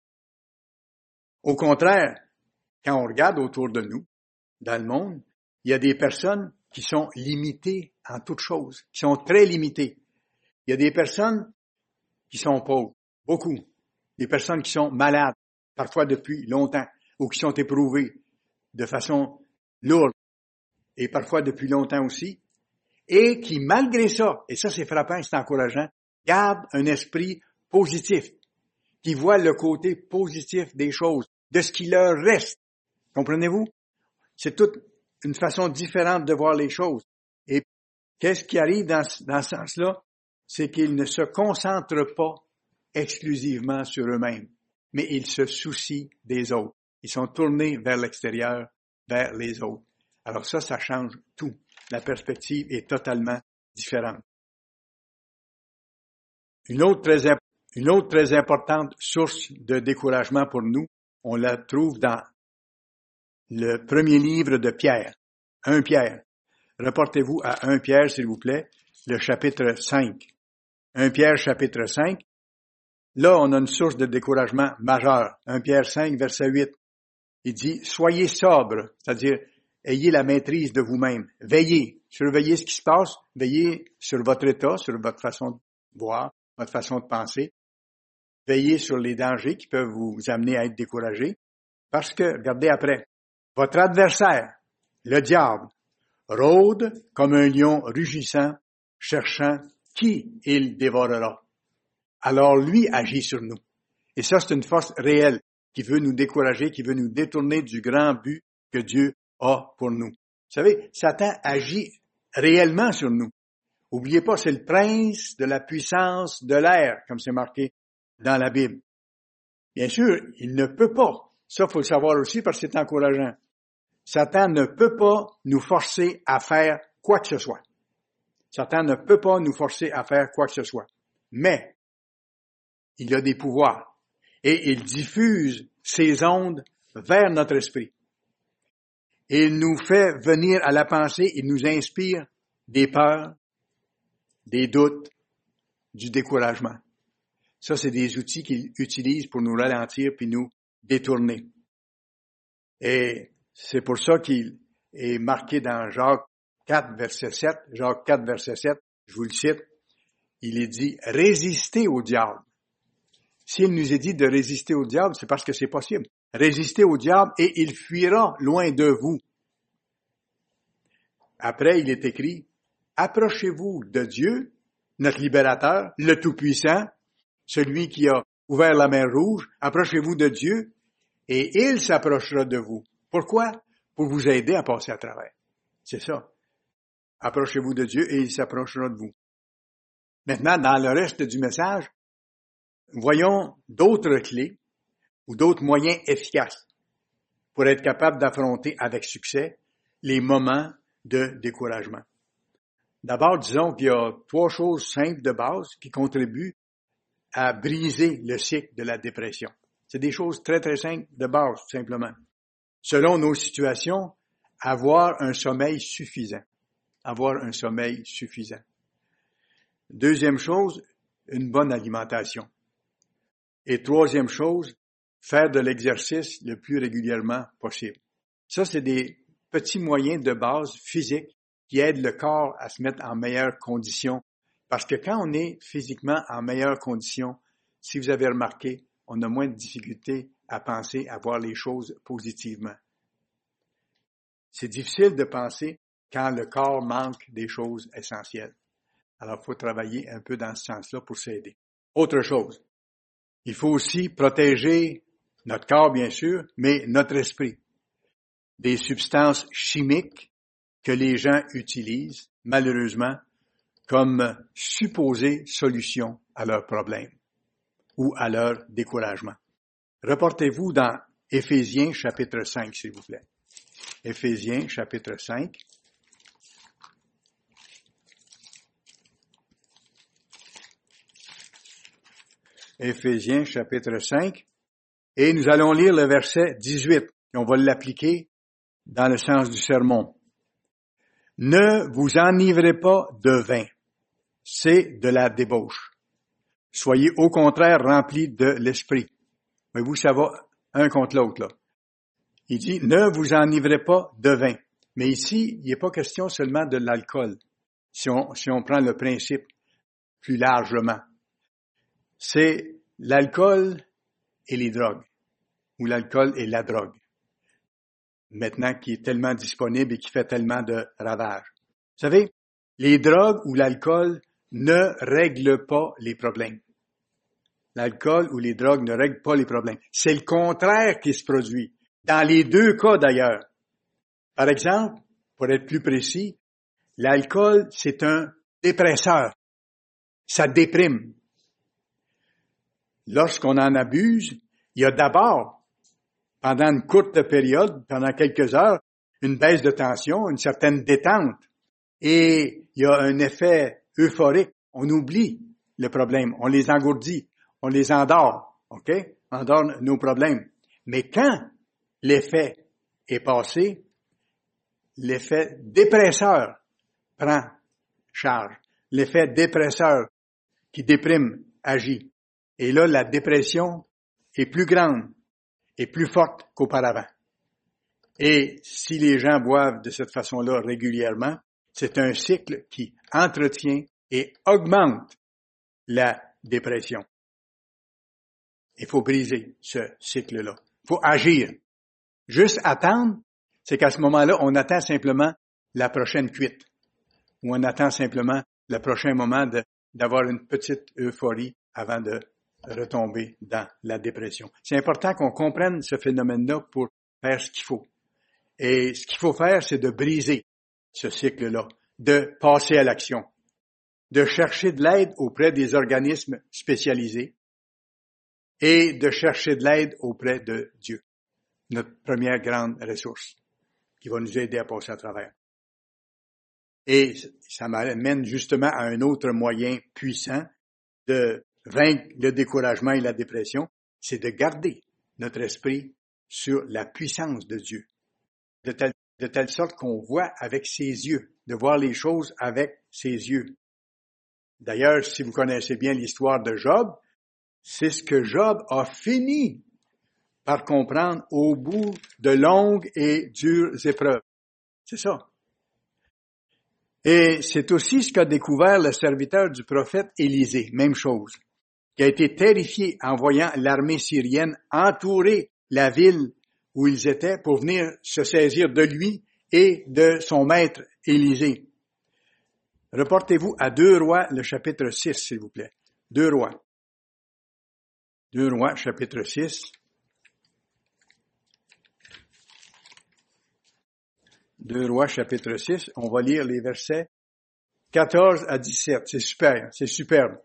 Au contraire, quand on regarde autour de nous, dans le monde, il y a des personnes qui sont limitées en toutes choses, qui sont très limitées. Il y a des personnes qui sont pauvres, beaucoup. Des personnes qui sont malades, parfois depuis longtemps, ou qui sont éprouvées de façon lourde, et parfois depuis longtemps aussi, et qui, malgré ça, et ça c'est frappant, c'est encourageant, gardent un esprit positif, qui voient le côté positif des choses, de ce qui leur reste. Comprenez-vous? C'est toute une façon différente de voir les choses. Et qu'est-ce qui arrive dans, dans ce sens-là? C'est qu'ils ne se concentrent pas exclusivement sur eux-mêmes, mais ils se soucient des autres. Ils sont tournés vers l'extérieur, vers les autres. Alors ça, ça change tout. la perspective est totalement différente. Une autre très, une autre très importante source de découragement pour nous, on la trouve dans le premier livre de Pierre, un Pierre. Reportez-vous à un Pierre, s'il vous plaît, le chapitre cinq. un Pierre, chapitre cinq. Là, on a une source de découragement majeure. un Pierre cinq, verset huit. Il dit, soyez sobre, c'est-à-dire, ayez la maîtrise de vous-même. Veillez, surveillez ce qui se passe, veillez sur votre état, sur votre façon de voir, votre façon de penser. Veillez sur les dangers qui peuvent vous amener à être découragé. Parce que, regardez après, votre adversaire, le diable, rôde comme un lion rugissant, cherchant qui il dévorera. Alors lui agit sur nous. Et ça, c'est une force réelle qui veut nous décourager, qui veut nous détourner du grand but que Dieu a pour nous. Vous savez, Satan agit réellement sur nous. Oubliez pas, c'est le prince de la puissance de l'air, comme c'est marqué dans la Bible. Bien sûr, il ne peut pas. Ça, faut le savoir aussi parce que c'est encourageant. Satan ne peut pas nous forcer à faire quoi que ce soit. Satan ne peut pas nous forcer à faire quoi que ce soit. Mais, il a des pouvoirs. Et il diffuse ses ondes vers notre esprit. Et il nous fait venir à la pensée, il nous inspire des peurs, des doutes, du découragement. Ça, c'est des outils qu'il utilise pour nous ralentir puis nous détourner. Et c'est pour ça qu'il est marqué dans Jacques quatre, verset sept. Jacques quatre, verset sept, je vous le cite. Il est dit, résistez au diable. S'il nous est dit de résister au diable, c'est parce que c'est possible. Résistez au diable et il fuira loin de vous. Après, il est écrit, approchez-vous de Dieu, notre libérateur, le Tout-Puissant, celui qui a ouvert la mer Rouge. Approchez-vous de Dieu et il s'approchera de vous. Pourquoi? Pour vous aider à passer à travers. C'est ça. Approchez-vous de Dieu et il s'approchera de vous. Maintenant, dans le reste du message, voyons d'autres clés ou d'autres moyens efficaces pour être capable d'affronter avec succès les moments de découragement. D'abord, disons qu'il y a trois choses simples de base qui contribuent à briser le cycle de la dépression. C'est des choses très, très simples de base, tout simplement. Selon nos situations, avoir un sommeil suffisant. Avoir un sommeil suffisant. Deuxième chose, une bonne alimentation. Et troisième chose, faire de l'exercice le plus régulièrement possible. Ça, c'est des petits moyens de base physiques qui aident le corps à se mettre en meilleures conditions. Parce que quand on est physiquement en meilleures conditions, si vous avez remarqué, on a moins de difficultés à penser, à voir les choses positivement. C'est difficile de penser quand le corps manque des choses essentielles. Alors, il faut travailler un peu dans ce sens-là pour s'aider. Autre chose, il faut aussi protéger notre corps, bien sûr, mais notre esprit des substances chimiques que les gens utilisent, malheureusement, comme supposée solution à leurs problèmes ou à leur découragement. Reportez-vous dans Éphésiens chapitre cinq, s'il vous plaît. Éphésiens chapitre cinq. Éphésiens chapitre cinq. Et nous allons lire le verset dix-huit. Et on va l'appliquer dans le sens du sermon. Ne vous enivrez pas de vin. C'est de la débauche. Soyez au contraire remplis de l'esprit. Voyez-vous, ça va un contre l'autre, là. Il dit, ne vous enivrez pas de vin. Mais ici, il n'est pas question seulement de l'alcool, si on, si on prend le principe plus largement. C'est l'alcool et les drogues, ou l'alcool et la drogue. Maintenant, qui est tellement disponible et qui fait tellement de ravages. Vous savez, les drogues ou l'alcool ne règlent pas les problèmes. L'alcool ou les drogues ne règlent pas les problèmes. C'est le contraire qui se produit. Dans les deux cas, d'ailleurs. Par exemple, pour être plus précis, l'alcool, c'est un dépresseur. Ça déprime. Lorsqu'on en abuse, il y a d'abord, pendant une courte période, pendant quelques heures, une baisse de tension, une certaine détente. et il y a un effet euphorique. On oublie le problème, on les engourdit, on les endort, OK? On endort nos problèmes. Mais quand l'effet est passé, l'effet dépresseur prend charge. L'effet dépresseur qui déprime agit. Et là, la dépression est plus grande et plus forte qu'auparavant. Et si les gens boivent de cette façon-là régulièrement, c'est un cycle qui entretient et augmente la dépression. Il faut briser ce cycle-là. Il faut agir. Juste attendre, c'est qu'à ce moment-là, on attend simplement la prochaine cuite. Ou on attend simplement le prochain moment de, d'avoir une petite euphorie avant de retomber dans la dépression. C'est important qu'on comprenne ce phénomène-là pour faire ce qu'il faut. Et ce qu'il faut faire, c'est de briser ce cycle-là, de passer à l'action, de chercher de l'aide auprès des organismes spécialisés et de chercher de l'aide auprès de Dieu, notre première grande ressource qui va nous aider à passer à travers. Et ça m'amène justement à un autre moyen puissant de vaincre le découragement et la dépression, c'est de garder notre esprit sur la puissance de Dieu. De telle, de telle sorte qu'on voit avec ses yeux, de voir les choses avec ses yeux. D'ailleurs, si vous connaissez bien l'histoire de Job, c'est ce que Job a fini par comprendre au bout de longues et dures épreuves. C'est ça. Et c'est aussi ce qu'a découvert le serviteur du prophète Élisée, même chose, qui a été terrifié en voyant l'armée syrienne entourer la ville où ils étaient pour venir se saisir de lui et de son maître Élisée. Reportez-vous à deux Rois, le chapitre six, s'il vous plaît. deux Rois. deux Rois, chapitre six. deux Rois, chapitre six. On va lire les versets quatorze à dix-sept. C'est super, c'est superbe.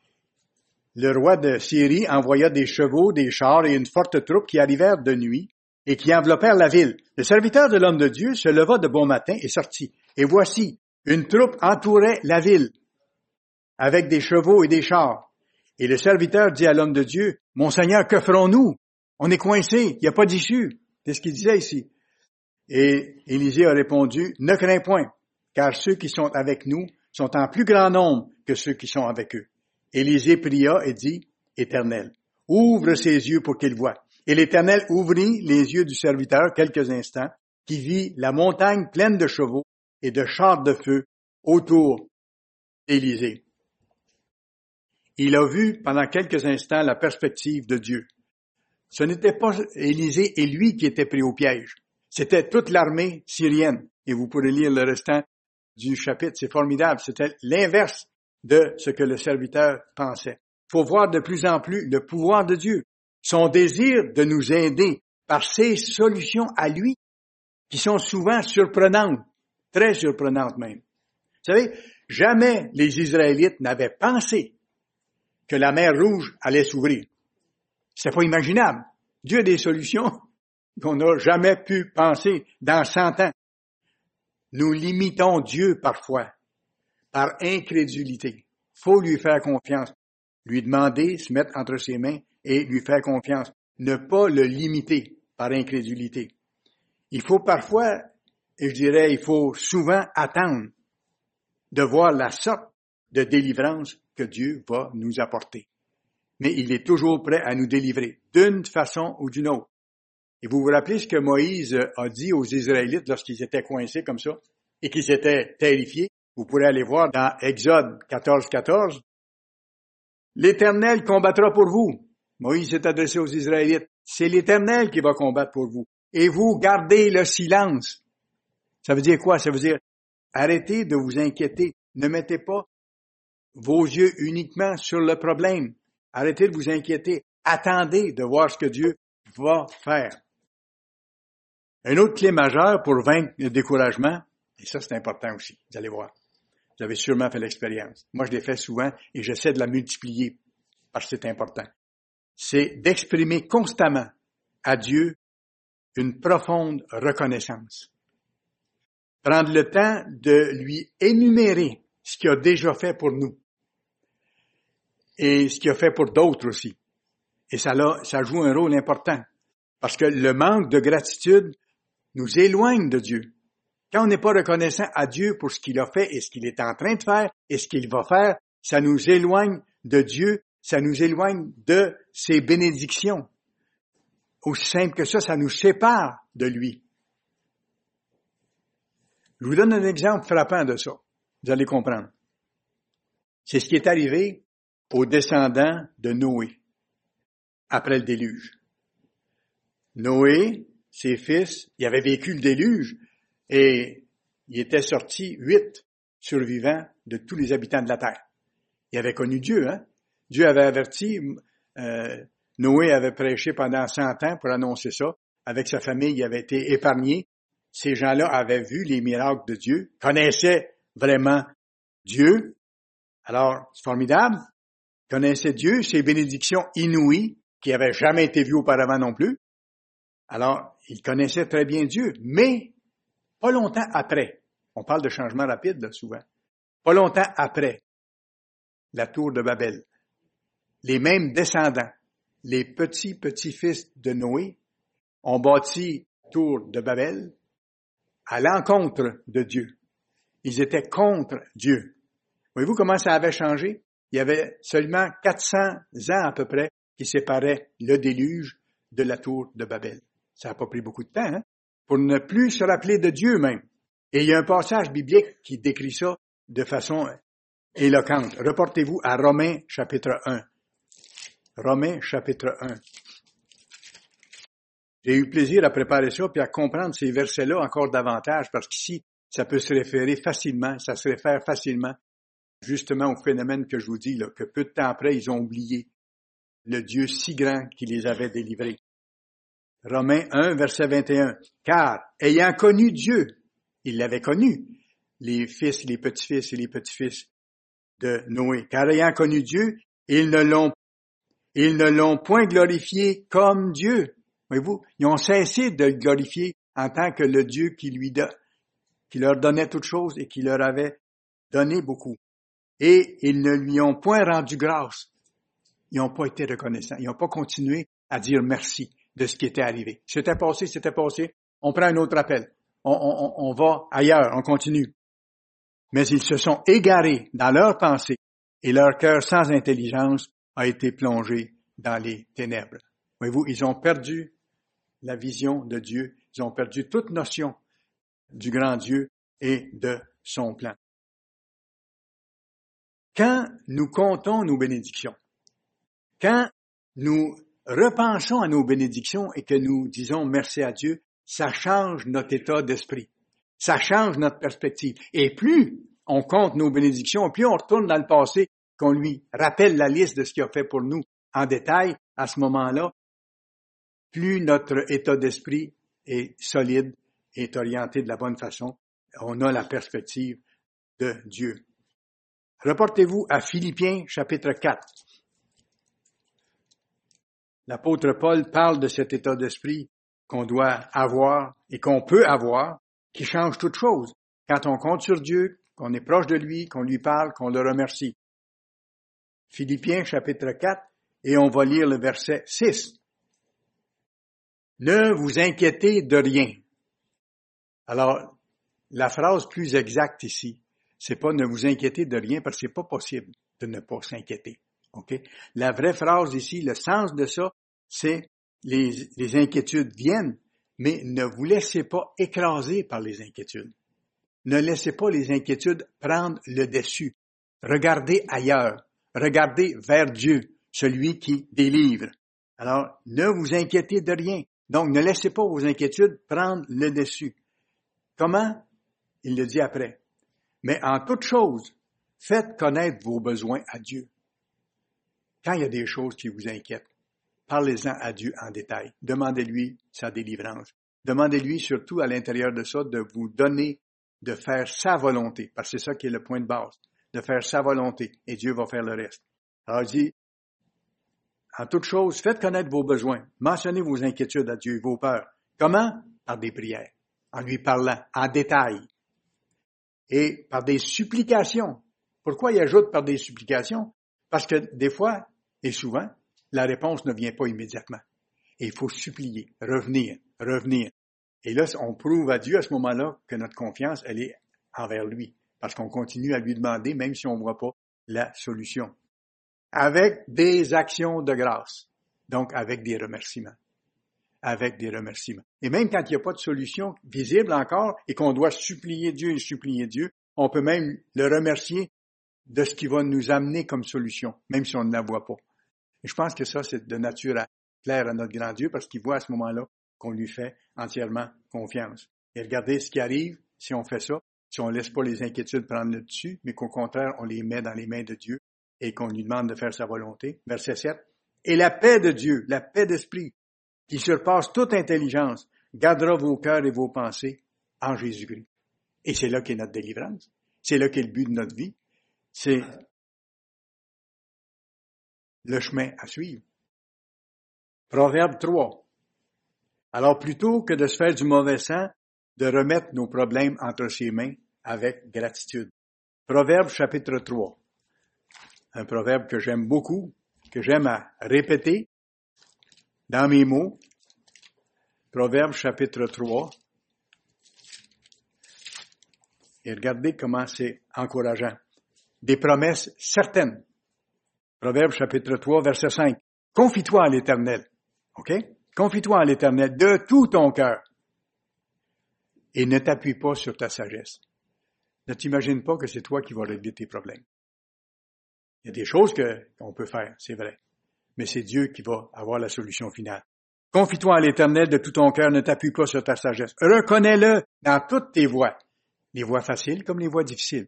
Le roi de Syrie envoya des chevaux, des chars et une forte troupe qui arrivèrent de nuit et qui enveloppèrent la ville. Le serviteur de l'homme de Dieu se leva de bon matin et sortit. Et voici, une troupe entourait la ville avec des chevaux et des chars. Et le serviteur dit à l'homme de Dieu, « Mon Seigneur, que ferons-nous? On est coincés, il n'y a pas d'issue. » C'est ce qu'il disait ici. Et Élisée a répondu, « Ne crains point, car ceux qui sont avec nous sont en plus grand nombre que ceux qui sont avec eux. » Élisée pria et dit, « Éternel, ouvre ses yeux pour qu'il voie. » Et l'Éternel ouvrit les yeux du serviteur quelques instants, qui vit la montagne pleine de chevaux et de chars de feu autour d'Élisée. Il a vu pendant quelques instants la perspective de Dieu. Ce n'était pas Élisée et lui qui étaient pris au piège. C'était toute l'armée syrienne. Et vous pourrez lire le restant du chapitre. C'est formidable. C'était l'inverse de ce que le serviteur pensait. Il faut voir de plus en plus le pouvoir de Dieu. Son désir de nous aider par ses solutions à lui, qui sont souvent surprenantes, très surprenantes même. Vous savez, jamais les Israélites n'avaient pensé que la mer Rouge allait s'ouvrir. C'était pas imaginable. Dieu a des solutions qu'on n'a jamais pu penser dans cent ans. Nous limitons Dieu parfois par incrédulité. Faut lui faire confiance. Lui demander, se mettre entre ses mains et lui faire confiance. Ne pas le limiter par incrédulité. Il faut parfois, et je dirais, il faut souvent attendre de voir la sorte de délivrance que Dieu va nous apporter. Mais il est toujours prêt à nous délivrer, d'une façon ou d'une autre. Et vous vous rappelez ce que Moïse a dit aux Israélites lorsqu'ils étaient coincés comme ça et qu'ils étaient terrifiés? Vous pourrez aller voir dans Exode quatorze, quatorze. L'Éternel combattra pour vous. Moïse s'est adressé aux Israélites. C'est l'Éternel qui va combattre pour vous. Et vous gardez le silence. Ça veut dire quoi? Ça veut dire arrêtez de vous inquiéter. Ne mettez pas vos yeux uniquement sur le problème. Arrêtez de vous inquiéter. Attendez de voir ce que Dieu va faire. Une autre clé majeure pour vaincre le découragement, et ça c'est important aussi, vous allez voir. Vous avez sûrement fait l'expérience. Moi je l'ai fait souvent et j'essaie de la multiplier parce que c'est important. C'est d'exprimer constamment à Dieu une profonde reconnaissance. prendre le temps de lui énumérer ce qu'il a déjà fait pour nous et ce qu'il a fait pour d'autres aussi. Et ça, là, ça joue un rôle important parce que le manque de gratitude nous éloigne de Dieu. Quand on n'est pas reconnaissant à Dieu pour ce qu'il a fait et ce qu'il est en train de faire et ce qu'il va faire, ça nous éloigne de Dieu, ça nous éloigne de ses bénédictions. Aussi simple que ça, ça nous sépare de lui. Je vous donne un exemple frappant de ça. Vous allez comprendre. C'est ce qui est arrivé aux descendants de Noé après le déluge. Noé, ses fils, ils avaient vécu le déluge et il était sorti huit survivants de tous les habitants de la terre. Ils avaient connu Dieu, hein? Dieu avait averti, euh, Noé avait prêché pendant cent ans pour annoncer ça. Avec sa famille, il avait été épargné. Ces gens-là avaient vu les miracles de Dieu, connaissaient vraiment Dieu. Alors, c'est formidable. Ils connaissaient Dieu, ses bénédictions inouïes, qui n'avaient jamais été vues auparavant non plus. Alors, ils connaissaient très bien Dieu, mais pas longtemps après, on parle de changement rapide là, souvent, pas longtemps après la tour de Babel, les mêmes descendants, les petits-petits-fils de Noé, ont bâti la tour de Babel à l'encontre de Dieu. Ils étaient contre Dieu. Voyez-vous comment ça avait changé? Il y avait seulement quatre cents ans à peu près qui séparaient le déluge de la tour de Babel. Ça n'a pas pris beaucoup de temps, hein? Pour ne plus se rappeler de Dieu même. Et il y a un passage biblique qui décrit ça de façon éloquente. Reportez-vous à Romains chapitre un. Romains chapitre un. J'ai eu plaisir à préparer ça puis à comprendre ces versets-là encore davantage parce qu'ici, ça peut se référer facilement, ça se réfère facilement justement au phénomène que je vous dis, là, que peu de temps après, ils ont oublié le Dieu si grand qui les avait délivrés. Romains un, verset vingt et un. Car, ayant connu Dieu, ils l'avaient connu, les fils, les petits-fils et les petits-fils de Noé. Car ayant connu Dieu, ils ne l'ont, ils ne l'ont point glorifié comme Dieu. Voyez-vous, ils ont cessé de le glorifier en tant que le Dieu qui lui donne, qui leur donnait toutes choses et qui leur avait donné beaucoup. Et ils ne lui ont point rendu grâce. Ils n'ont pas été reconnaissants. Ils n'ont pas continué à dire merci de ce qui était arrivé. C'était passé, c'était passé. On prend un autre appel. On, on, on va ailleurs, on continue. Mais ils se sont égarés dans leurs pensées et leur cœur sans intelligence a été plongé dans les ténèbres. Voyez-vous, ils ont perdu la vision de Dieu. Ils ont perdu toute notion du grand Dieu et de son plan. Quand nous comptons nos bénédictions, quand nous repensons à nos bénédictions et que nous disons merci à Dieu, ça change notre état d'esprit. Ça change notre perspective. Et plus on compte nos bénédictions, plus on retourne dans le passé, qu'on lui rappelle la liste de ce qu'il a fait pour nous en détail, à ce moment-là, plus notre état d'esprit est solide, est orienté de la bonne façon, on a la perspective de Dieu. Reportez-vous à Philippiens chapitre quatre. L'apôtre Paul parle de cet état d'esprit qu'on doit avoir et qu'on peut avoir, qui change toute chose. Quand on compte sur Dieu, qu'on est proche de lui, qu'on lui parle, qu'on le remercie. Philippiens chapitre quatre, et on va lire le verset six. Ne vous inquiétez de rien. Alors, la phrase plus exacte ici, c'est pas ne vous inquiétez de rien parce que c'est pas possible de ne pas s'inquiéter. OK? La vraie phrase ici, le sens de ça, c'est les, les inquiétudes viennent, mais ne vous laissez pas écraser par les inquiétudes. Ne laissez pas les inquiétudes prendre le dessus. Regardez ailleurs. Regardez vers Dieu, celui qui délivre. Alors, ne vous inquiétez de rien. Donc, ne laissez pas vos inquiétudes prendre le dessus. Comment? Il le dit après. Mais en toute chose, faites connaître vos besoins à Dieu. Quand il y a des choses qui vous inquiètent, parlez-en à Dieu en détail. Demandez-lui sa délivrance. Demandez-lui surtout à l'intérieur de ça de vous donner, de faire sa volonté, parce que c'est ça qui est le point de base, de faire sa volonté, et Dieu va faire le reste. Alors il dit, en toute chose, faites connaître vos besoins, mentionnez vos inquiétudes à Dieu, vos peurs. Comment? Par des prières, en lui parlant en détail. et par des supplications. Pourquoi il ajoute par des supplications? Parce que des fois, et souvent, la réponse ne vient pas immédiatement. Et il faut supplier, revenir, revenir. Et là, on prouve à Dieu à ce moment-là que notre confiance, elle est envers lui. Parce qu'on continue à lui demander, même si on ne voit pas la solution. Avec des actions de grâce. Donc, avec des remerciements. Avec des remerciements. Et même quand il n'y a pas de solution visible encore et qu'on doit supplier Dieu et supplier Dieu, on peut même le remercier de ce qui va nous amener comme solution, même si on ne la voit pas. Et je pense que ça, c'est de nature à plaire à notre grand Dieu parce qu'il voit à ce moment-là qu'on lui fait entièrement confiance. Et regardez ce qui arrive si on fait ça, si on ne laisse pas les inquiétudes prendre le dessus, mais qu'au contraire, on les met dans les mains de Dieu et qu'on lui demande de faire sa volonté. Verset sept. Et la paix de Dieu, la paix d'esprit, qui surpasse toute intelligence, gardera vos cœurs et vos pensées en Jésus-Christ. Et c'est là qu'est notre délivrance. C'est là qu'est le but de notre vie. C'est le chemin à suivre. Proverbe trois. Alors, plutôt que de se faire du mauvais sang, de remettre nos problèmes entre ses mains avec gratitude. Proverbe chapitre trois. Un proverbe que j'aime beaucoup, que j'aime à répéter dans mes mots. Proverbe chapitre trois. Et regardez comment c'est encourageant. Des promesses certaines. Proverbe chapitre trois, verset cinq. Confie-toi à l'Éternel. OK? Confie-toi à l'Éternel de tout ton cœur. Et ne t'appuie pas sur ta sagesse. Ne t'imagine pas que c'est toi qui vas régler tes problèmes. Il y a des choses que, qu'on peut faire, c'est vrai. Mais c'est Dieu qui va avoir la solution finale. Confie-toi à l'Éternel de tout ton cœur, ne t'appuie pas sur ta sagesse. Reconnais-le dans toutes tes voies. Les voies faciles comme les voies difficiles.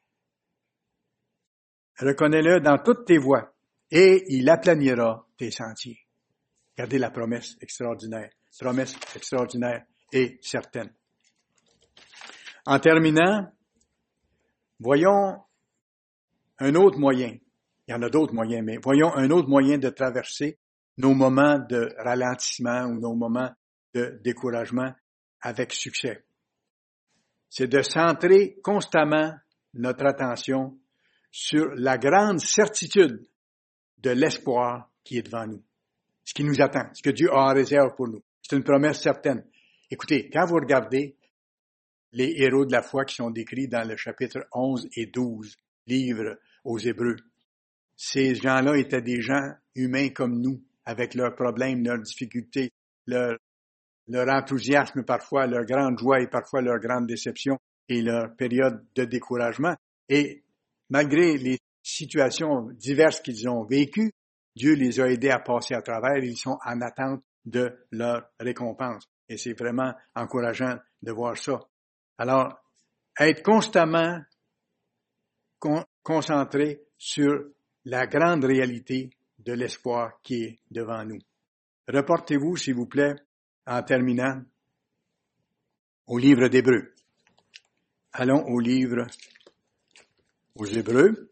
Reconnais-le dans toutes tes voies. Et il aplanira tes sentiers. Regardez la promesse extraordinaire. Promesse extraordinaire et certaine. En terminant, voyons un autre moyen. Il y en a d'autres moyens, mais voyons un autre moyen de traverser nos moments de ralentissement ou nos moments de découragement avec succès. C'est de centrer constamment notre attention sur la grande certitude de l'espoir qui est devant nous. Ce qui nous attend, ce que Dieu a en réserve pour nous. C'est une promesse certaine. Écoutez, quand vous regardez les héros de la foi qui sont décrits dans le chapitre onze et douze, livre aux Hébreux, ces gens-là étaient des gens humains comme nous, avec leurs problèmes, leurs difficultés, leur, leur enthousiasme parfois, leur grande joie et parfois leur grande déception et leur période de découragement. Et malgré les situations diverses qu'ils ont vécues, Dieu les a aidés à passer à travers. Ils sont en attente de leur récompense. Et c'est vraiment encourageant de voir ça. Alors, être constamment con- concentré sur la grande réalité de l'espoir qui est devant nous. Reportez-vous, s'il vous plaît, en terminant, au livre d'Hébreux. Allons au livre aux Hébreux,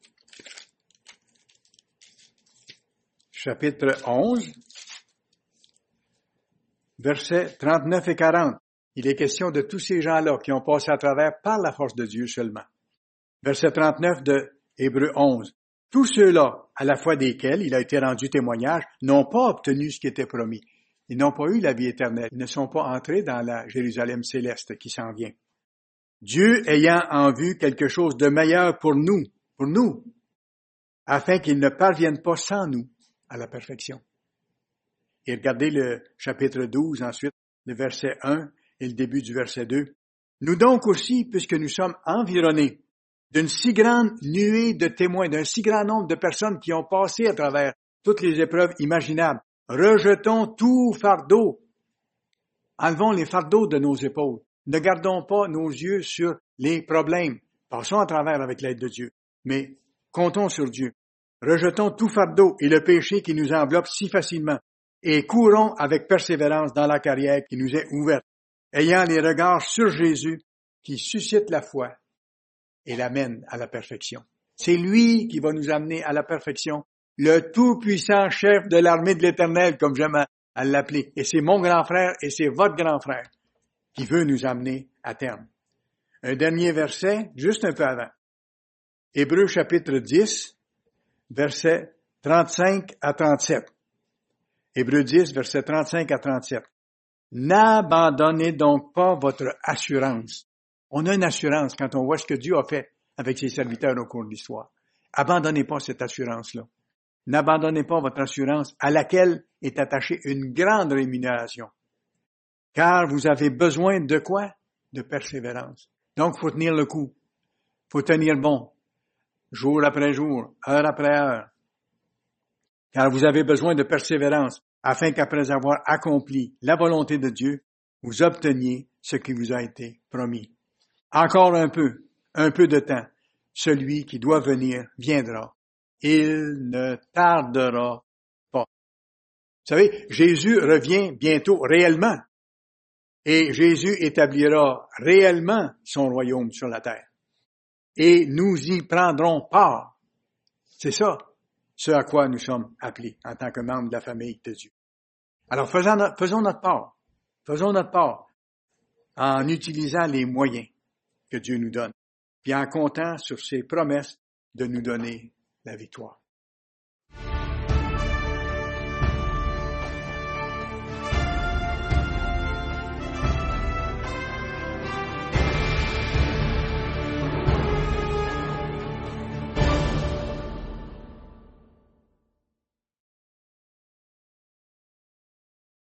chapitre onze, versets trente-neuf et quarante. Il est question de tous ces gens-là qui ont passé à travers par la force de Dieu seulement. Verset trente-neuf de Hébreux onze. Tous ceux-là, à la foi desquels il a été rendu témoignage, n'ont pas obtenu ce qui était promis. Ils n'ont pas eu la vie éternelle. Ils ne sont pas entrés dans la Jérusalem céleste qui s'en vient. Dieu ayant en vue quelque chose de meilleur pour nous, pour nous, afin qu'ils ne parviennent pas sans nous à la perfection. Et regardez le chapitre douze ensuite, le verset un et le début du verset deux. Nous donc aussi, puisque nous sommes environnés d'une si grande nuée de témoins, d'un si grand nombre de personnes qui ont passé à travers toutes les épreuves imaginables, rejetons tout fardeau. Enlevons les fardeaux de nos épaules. Ne gardons pas nos yeux sur les problèmes. Passons à travers avec l'aide de Dieu. Mais comptons sur Dieu. Rejetons tout fardeau et le péché qui nous enveloppe si facilement. Et courons avec persévérance dans la carrière qui nous est ouverte, ayant les regards sur Jésus qui suscite la foi et l'amène à la perfection. C'est lui qui va nous amener à la perfection, le tout-puissant chef de l'armée de l'Éternel, comme j'aime à, à l'appeler. Et c'est mon grand frère et c'est votre grand frère qui veut nous amener à terme. Un dernier verset, juste un peu avant. Hébreux chapitre dix, versets trente-cinq à trente-sept. Hébreux dix, versets trente-cinq à trente-sept. N'abandonnez donc pas votre assurance. On a une assurance quand on voit ce que Dieu a fait avec ses serviteurs au cours de l'histoire. Abandonnez pas cette assurance-là. N'abandonnez pas votre assurance à laquelle est attachée une grande rémunération. Car vous avez besoin de quoi? De persévérance. Donc, faut tenir le coup. Faut tenir bon. Jour après jour, heure après heure. Car vous avez besoin de persévérance, afin qu'après avoir accompli la volonté de Dieu, vous obteniez ce qui vous a été promis. Encore un peu, un peu de temps. Celui qui doit venir viendra. Il ne tardera pas. Vous savez, Jésus revient bientôt réellement. Et Jésus établira réellement son royaume sur la terre. Et nous y prendrons part. C'est ça, ce à quoi nous sommes appelés en tant que membres de la famille de Dieu. Alors faisons notre, faisons notre part. Faisons notre part en utilisant les moyens que Dieu nous donne, puis en comptant sur ses promesses de nous donner la victoire.